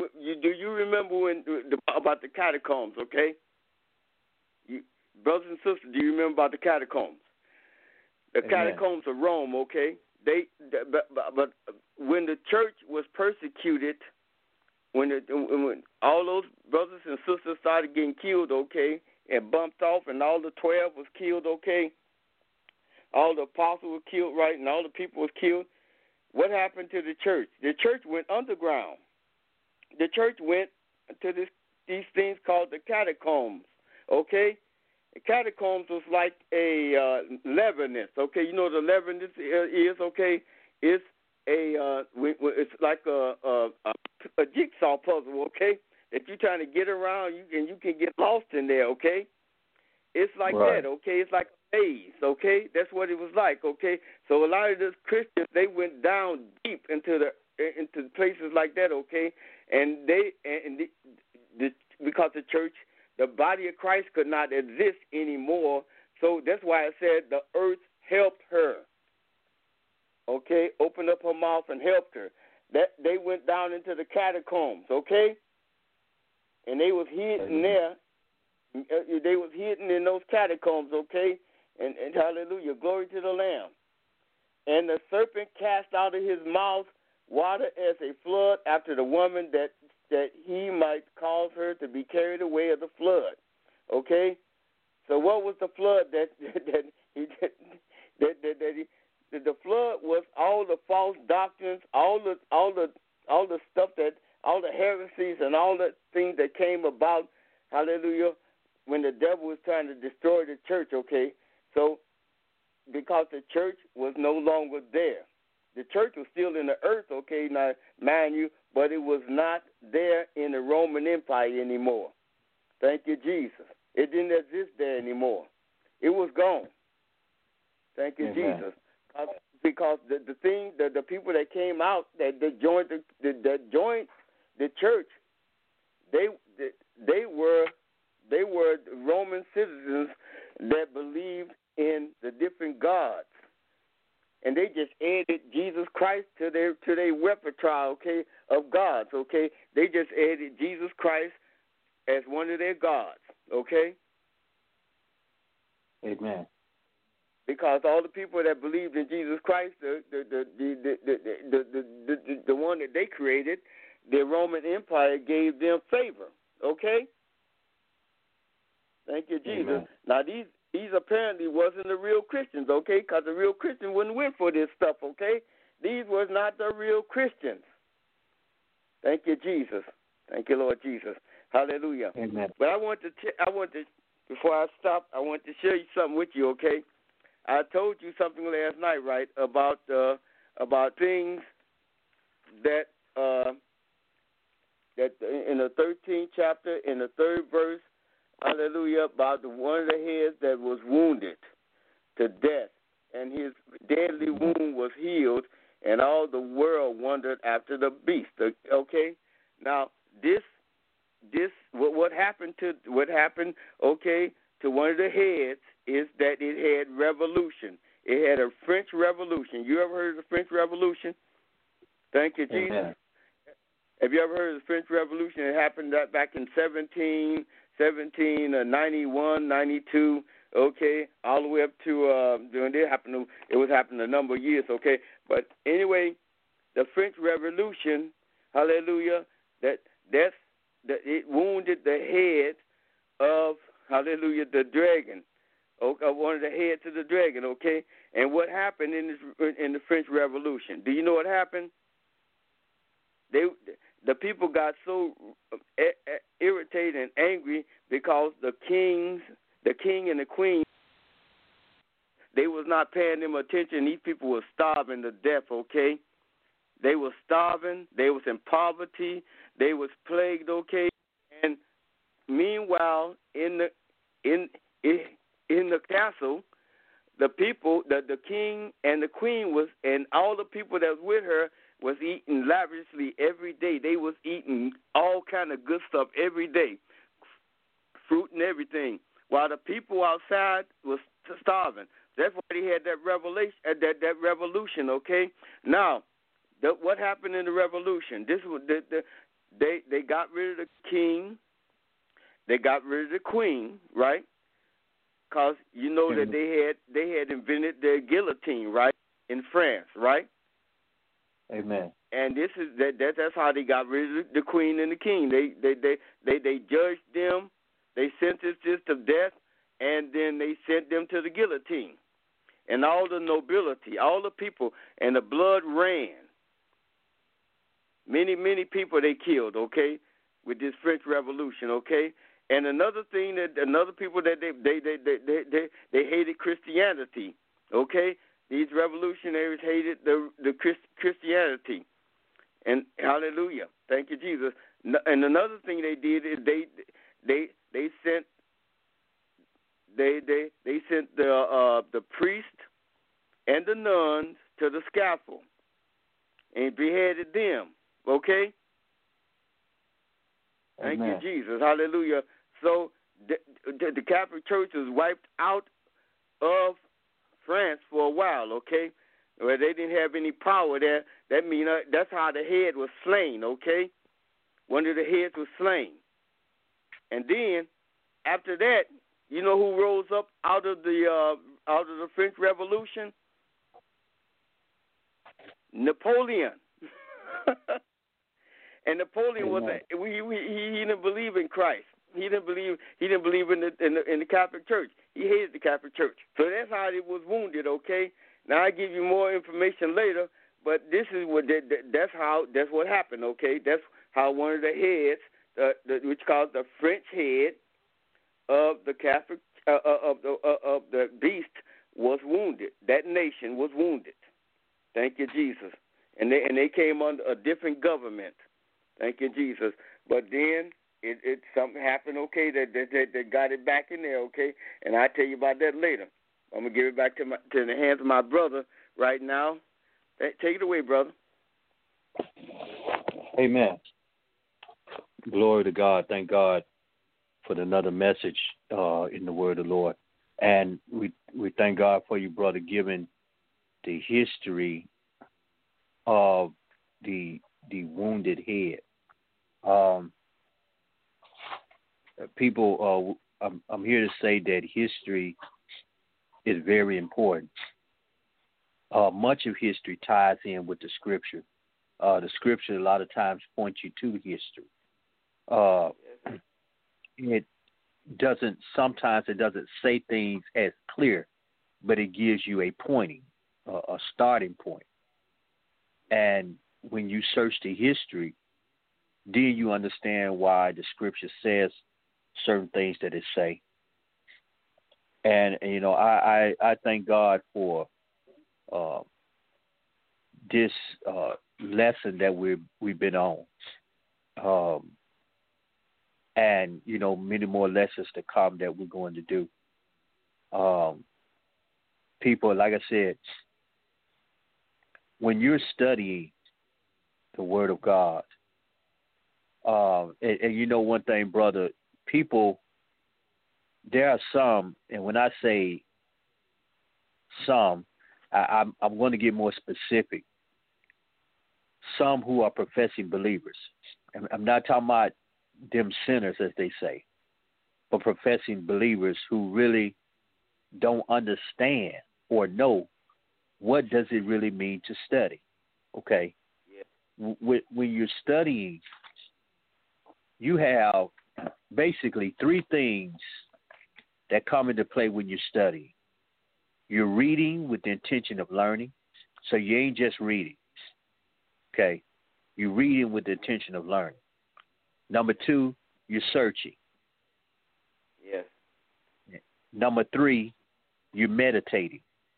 about the catacombs? Okay, brothers and sisters, do you remember about the catacombs? The Amen. Catacombs of Rome. Okay, but when the church was persecuted, when all those brothers and sisters started getting killed, okay, and bumped off, and all the 12 was killed, okay, all the apostles were killed, right, and all the people was killed. What happened to the church? The church went underground. The church went to these things called the catacombs, okay? The catacombs was like a leaveness, okay? You know what a leaveness is, okay? It's it's like a jigsaw puzzle, okay? If you're trying to get around, you can get lost in there, okay? It's like that, okay? It's like a maze, okay? That's what it was like, okay? So a lot of those Christians, they went down deep into places like that, okay? And because the church, the body of Christ could not exist anymore, so that's why it said the earth helped her, okay? Opened up her mouth and helped her. That they went down into the catacombs, okay? And they was hidden there. They was hidden in those catacombs, okay? And hallelujah, glory to the Lamb. And the serpent cast out of his mouth water as a flood after the woman, that he might cause her to be carried away of the flood. Okay? So what was the flood that the flood was all the false doctrines, all the stuff, that all the heresies and all the things that came about, hallelujah, when the devil was trying to destroy the church, okay? So because the church was no longer there. The church was still in the earth, okay, now, mind you, but it was not there in the Roman Empire anymore. Thank you, Jesus. It didn't exist there anymore. It was gone. Thank you, Amen. Jesus. Because the people that came out, that joined the church, they were Roman citizens that believed in the different gods, and they just added Jesus Christ to their repertoire, okay, of gods, okay. They just added Jesus Christ as one of their gods, okay. Amen. Because all the people that believed in Jesus Christ, the one that they created, the Roman Empire gave them favor, okay. Thank you, Jesus. Amen. Now, these apparently wasn't the real Christians, okay, because the real Christian wouldn't win for this stuff, okay. These was not the real Christians. Thank you, Jesus. Thank you, Lord Jesus. Hallelujah. Amen. But I want to before I stop, I want to share something with you, okay. I told you something last night, right, about things that in the 13th chapter, in the 3rd verse, hallelujah, about one of the heads that was wounded to death, and his deadly wound was healed, and all the world wondered after the beast. Okay, now what happened, okay, to one of the heads is that it had revolution. It had a French Revolution. You ever heard of the French Revolution? Thank you, Jesus. Amen. Have you ever heard of the French Revolution? It happened back in 1791, 92, okay, all the way up to it was happening a number of years, okay. But anyway, the French Revolution, hallelujah, it wounded the head of, hallelujah, the dragon, one of the heads of the dragon, okay. And what happened in the French Revolution? Do you know what happened? The people got so irritated and angry because the king and the queen they was not paying them attention. These people were starving to death, okay? They were starving. They was in poverty. They was plagued, okay? And meanwhile, in the castle, the people, the king and the queen was, and all the people that was with her was eating lavishly every day. They was eating all kind of good stuff every day, fruit and everything, while the people outside was starving. That's why they had that revelation, that revolution. Okay, now what happened in the revolution? This was they got rid of the king, they got rid of the queen, right? Because you know that they had invented the guillotine, right, in France, right? Amen. And this is that's how they got rid of the queen and the king. They judged them, they sentenced them to death, and then they sent them to the guillotine. And all the nobility, all the people, and the blood ran. Many people they killed, okay, with this French Revolution, okay. And another thing another people that they hated Christianity, okay. These revolutionaries hated the Christianity, and hallelujah, thank you, Jesus. And another thing they did is they sent the priest and the nuns to the scaffold and beheaded them. Okay. Thank Amen. you, Jesus. Hallelujah. So the Catholic Church was wiped out of France for a while, okay? Where they didn't have any power there. That means that's how the head was slain, okay? One of the heads was slain. And then, after that, you know who rose up out of the French Revolution? Napoleon. And Napoleon was he didn't believe in Christ. He didn't believe in the Catholic Church. He hated the Catholic Church. So that's how he was wounded. Okay. Now I give you more information later, but this is that's what happened. Okay. That's how one of the heads, which called the French head of the Catholic of the beast, was wounded. That nation was wounded. Thank you, Jesus. And they came under a different government. Thank you, Jesus. But then something happened, okay, that got it back in there, okay? And I'll tell you about that later. I'm going to give it back to the hands of my brother right now. Take it away, brother. Amen. Glory to God. Thank God for another message in the word of the Lord. And we thank God for you, brother, giving the history of the wounded head. People, I'm here to say that history is very important. Much of history ties in with the scripture. The scripture a lot of times points you to history. Sometimes it doesn't say things as clear, but it gives you a pointing, a starting point. And when you search the history, then you understand why the scripture says certain things that it say. And you know, I thank God for this lesson that we've been on. And, you know, many more lessons to come that we're going to do. People, like I said, when you're studying the Word of God, and you know one thing, brother, people, there are some, and when I say some, I'm going to get more specific. Some who are professing believers. I'm not talking about them sinners, as they say, but professing believers who really don't understand or know what does it really mean to study. Okay? Yeah. When you're studying, you have basically three things that come into play when you study. You're reading with the intention of learning, so you ain't just reading. Okay? You're reading with the intention of learning. Number two, you're searching. Yes. Number three, you're meditating.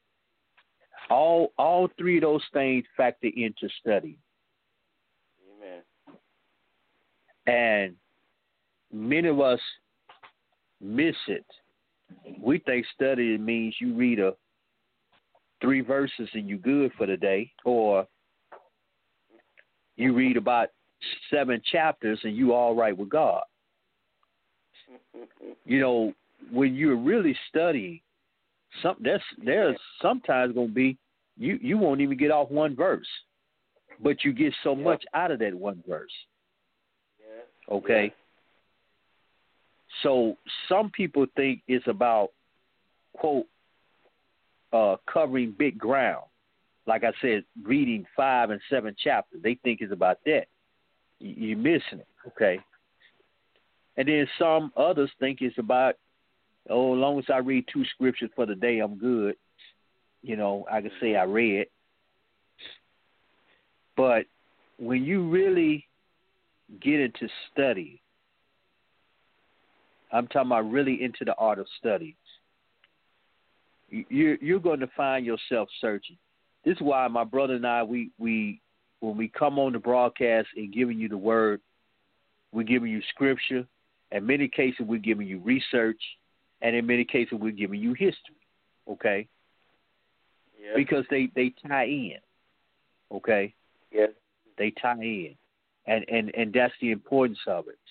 All three of those things factor into study. Amen. And many of us miss it. We think study means you read 3 verses and you good for the day, or you read about 7 chapters and you all right with God. You know, when you're really studying, there's sometimes going to be you won't even get off 1 verse, but you get so much out of that 1 verse. Okay. So some people think it's about, quote, covering big ground. Like I said, reading 5 and 7 chapters. They think it's about that. You're missing it, okay? And then some others think it's about, as long as I read 2 scriptures for the day, I'm good. You know, I can say I read. But when you really get into study, I'm talking about really into the art of study, you're going to find yourself searching. This is why my brother and I, we when we come on the broadcast and giving you the word, we're giving you scripture. In many cases, we're giving you research. And in many cases, we're giving you history. Okay? Yes. Because they tie in. Okay? Yes. They tie in. And that's the importance of it.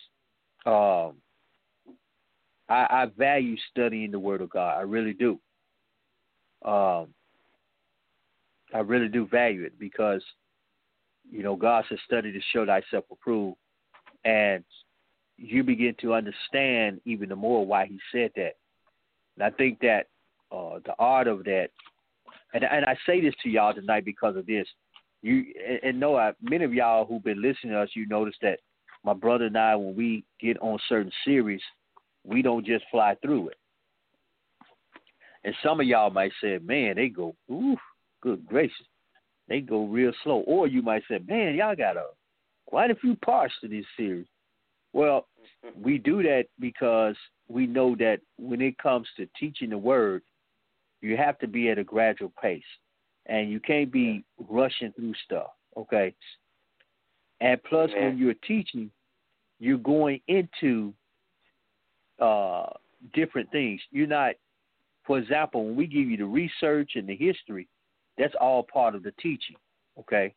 I value studying the Word of God. I really do. I really do value it because, you know, God says, study to show thyself approved. And you begin to understand even the more why he said that. And I think that the art of that, and I say this to y'all tonight because of this. Many of y'all who've been listening to us, you notice that my brother and I, when we get on certain series, we don't just fly through it. And some of y'all might say, man, they go, ooh, good gracious. They go real slow. Or you might say, man, y'all got quite a few parts to this series. Well, we do that because we know that when it comes to teaching the word, you have to be at a gradual pace. And you can't be rushing through stuff, okay? And plus, when you're teaching, you're going into different things. You're not, for example, when we give you the research and the history, that's all part of the teaching, okay?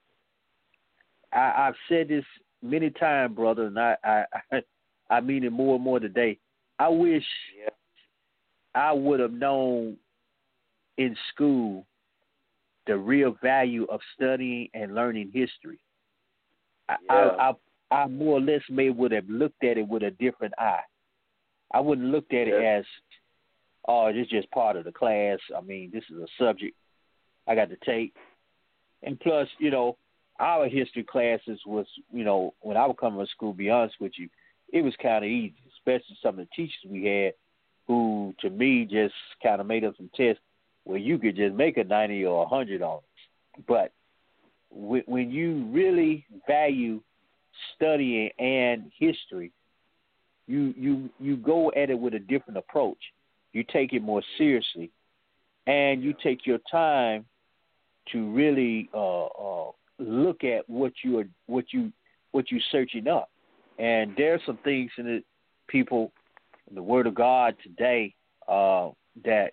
I've said this many times, brother, and I mean it more and more today. I wish I would have known in school the real value of studying and learning history. I more or less would have looked at it with a different eye. I wouldn't looked at it as, oh, this is just part of the class. I mean, this is a subject I got to take. And plus, you know, our history classes was, you know, when I would come to school, to be honest with you, it was kind of easy, especially some of the teachers we had who, to me, just kind of made up some tests where you could just make a 90 or 100 on it. But when you really value studying and history, you go at it with a different approach. You take it more seriously, and you take your time to really look at what you're searching up. And there's some things in it, people, in the Word of God today, that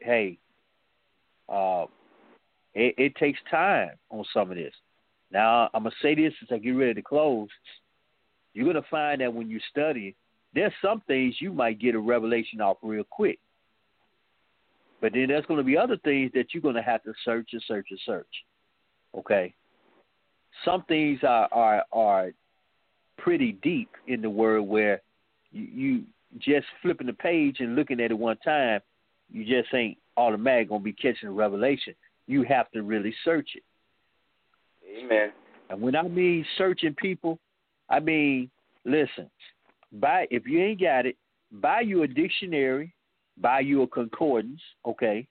it takes time on some of this. Now, I'm gonna say this as I get ready to close. You're gonna find that when you study, there's some things you might get a revelation off real quick. But then there's going to be other things that you're going to have to search and search and search. Okay? Some things are pretty deep in the Word where you just flipping the page and looking at it one time, you just ain't automatically going to be catching a revelation. You have to really search it. Amen. And when I mean searching, people, I mean, listen, if you ain't got it, buy you a dictionary, buy you a concordance, okay?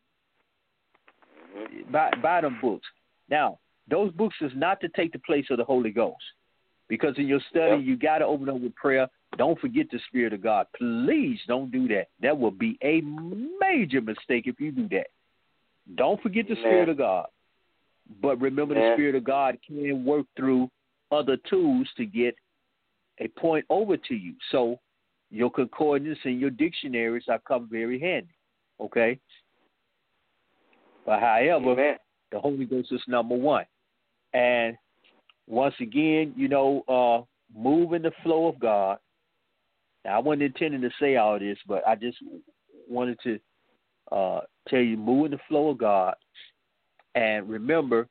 Buy them books. Now, those books is not to take the place of the Holy Ghost, because in your study, you got to open up with prayer. Don't forget the Spirit of God. Please don't do that. That will be a major mistake if you do that. Don't forget the Spirit of God. But remember, the Spirit of God can work through other tools to get a point over to you. So your concordance and your dictionaries are come very handy, okay? But however, the Holy Ghost is number one. And once again, move in the flow of God. Now, I wasn't intending to say all this, but I just wanted to tell you, move in the flow of God. And remember,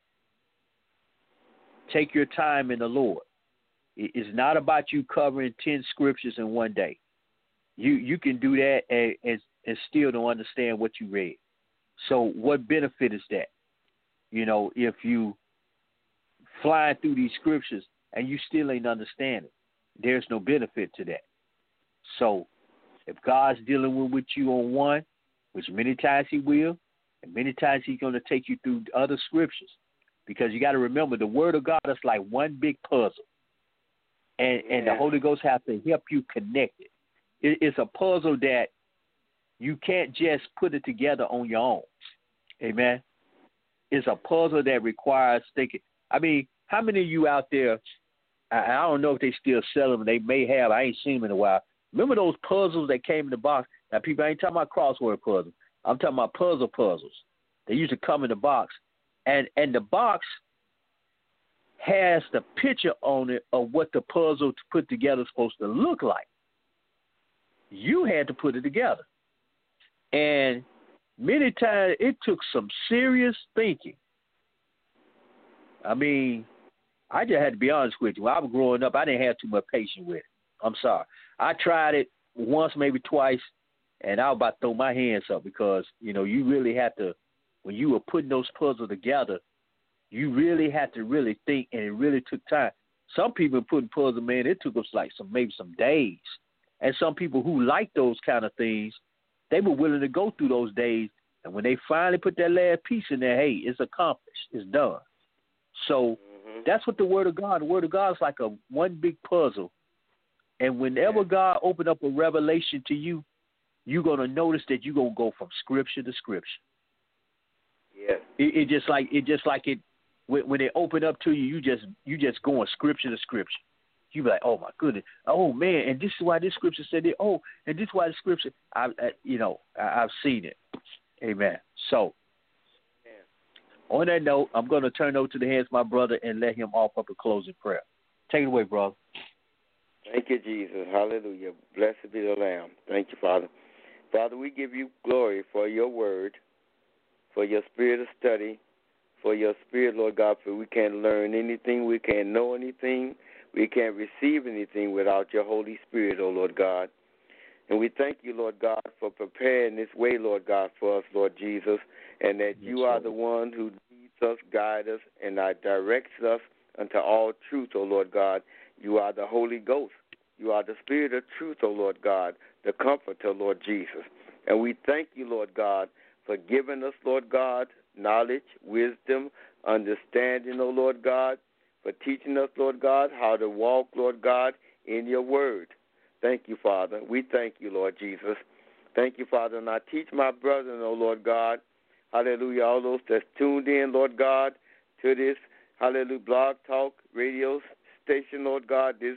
take your time in the Lord. It's not about you covering 10 scriptures in one day. You can do that and still don't understand what you read. So what benefit is that? If you flying through these scriptures and you still ain't understanding, there's no benefit to that. So if God's dealing with you on one, which many times he will, and many times he's going to take you through other scriptures, because you got to remember, the Word of God is like one big puzzle, and the Holy Ghost has to help you connect it. It's a puzzle that you can't just put it together on your own. Amen. It's a puzzle that requires thinking. I mean, how many of you out there, I don't know if they still sell them. They may have. I ain't seen them in a while. Remember those puzzles that came in the box? Now, people, I ain't talking about crossword puzzles. I'm talking about puzzles. They used to come in the box. And the box has the picture on it of what the puzzle to put together is supposed to look like. You had to put it together. And many times it took some serious thinking. I mean, I just had to be honest with you. When I was growing up, I didn't have too much patience with it. I'm sorry. I tried it once, maybe twice, and I was about to throw my hands up because, you really have to, when you were putting those puzzles together, you really had to really think, and it really took time. Some people putting puzzles, man, it took us maybe some days. And some people who like those kind of things, they were willing to go through those days. And when they finally put that last piece in there, hey, it's accomplished. It's done. So that's what the Word of God is like a one big puzzle. And whenever God opened up a revelation to you, you're going to notice that you're going to go from scripture to scripture. Yeah. It just like it when it opened up to you, you just going scripture to scripture. You be like, oh my goodness, oh man, and this is why this scripture said it. Oh, and this is why the scripture. I've seen it. Amen. So, on that note, I'm going to turn over to the hands of my brother and let him offer up a closing prayer. Take it away, brother. Thank you, Jesus. Hallelujah. Blessed be the Lamb. Thank you, Father. Father, we give you glory for your word, for your spirit of study, for your spirit, Lord God, for we can't learn anything, we can't know anything, we can't receive anything without your Holy Spirit, oh Lord God. And we thank you, Lord God, for preparing this way, Lord God, for us, Lord Jesus, and that you are the one who leads us, guides us, and directs us unto all truth, O Lord God. You are the Holy Ghost. You are the Spirit of truth, O Lord God, the Comforter, Lord Jesus. And we thank you, Lord God, for giving us, Lord God, knowledge, wisdom, understanding, O Lord God, for teaching us, Lord God, how to walk, Lord God, in your word. Thank you, Father. We thank you, Lord Jesus. Thank you, Father. And I teach my brethren, O Lord God, hallelujah, all those that's tuned in, Lord God, to this, hallelujah, blog talk radio station, Lord God, this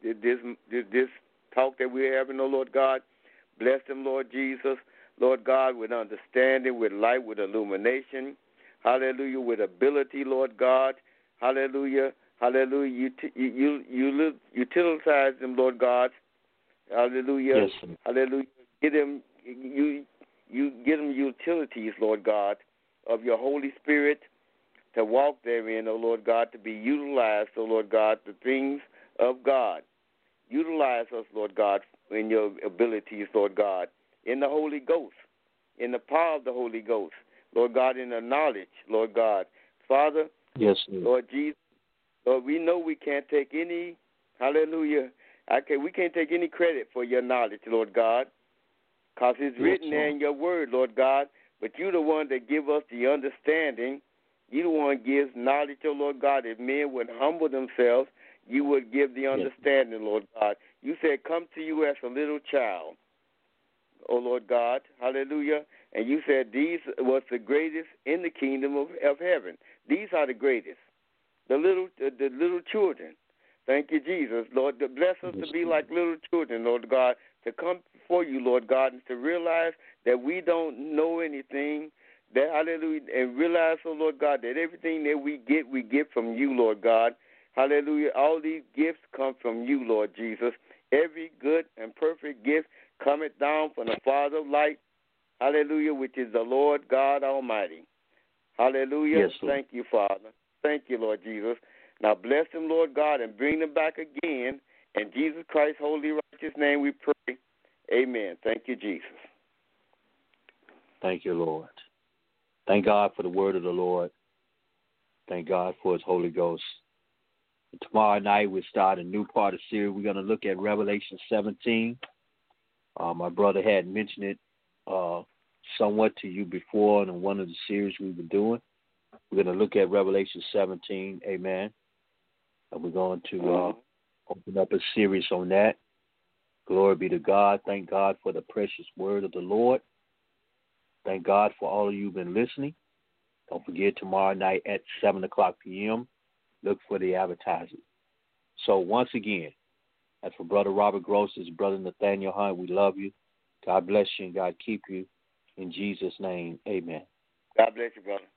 talk that we're having, oh Lord God. Bless them, Lord Jesus, Lord God, with understanding, with light, with illumination, hallelujah, with ability, Lord God, hallelujah, hallelujah. You utilize them, Lord God, hallelujah, yes, hallelujah. Give them you give them utilities, Lord God, of your Holy Spirit to walk therein, oh Lord God, to be utilized, oh Lord God, the things of God. Utilize us, Lord God, in your abilities, Lord God, in the Holy Ghost, in the power of the Holy Ghost, Lord God, in the knowledge, Lord God. Father, yes, Lord Jesus, Lord, we know we can't take any, hallelujah, we can't take any credit for your knowledge, Lord God, because it's written there in your word, Lord God, but you're the one that give us the understanding. You the one gives knowledge, oh Lord God. If men would humble themselves, you would give the understanding, Lord God. You said, come to you as a little child, oh Lord God, hallelujah, And you said these was the greatest in the kingdom of heaven. These are the greatest, the little children. Thank you, Jesus. Lord, bless us to be like little children, Lord God, to come before you, Lord God, and to realize that we don't know anything, that, hallelujah, and realize, oh Lord God, that everything that we get from you, Lord God. Hallelujah. All these gifts come from you, Lord Jesus. Every good and perfect gift cometh down from the Father of light, hallelujah, which is the Lord God Almighty. Hallelujah. Yes, Lord. Thank you, Father. Thank you, Lord Jesus. Now bless them, Lord God, and bring them back again. In Jesus Christ's holy, righteous name we pray. Amen. Thank you, Jesus. Thank you, Lord. Thank God for the word of the Lord. Thank God for his Holy Ghost. And tomorrow night we'll start a new part of the series. We're going to look at Revelation 17. My brother had mentioned it somewhat to you before in one of the series we've been doing. We're going to look at Revelation 17. Amen. And we're going to open up a series on that. Glory be to God. Thank God for the precious word of the Lord. Thank God for all of you who've been listening. Don't forget tomorrow night at 7 o'clock p.m. Look for the advertising. So once again, as for Brother Robert Gross, his brother Nathaniel Hunt, we love you. God bless you and God keep you. In Jesus' name, amen. God bless you, brother.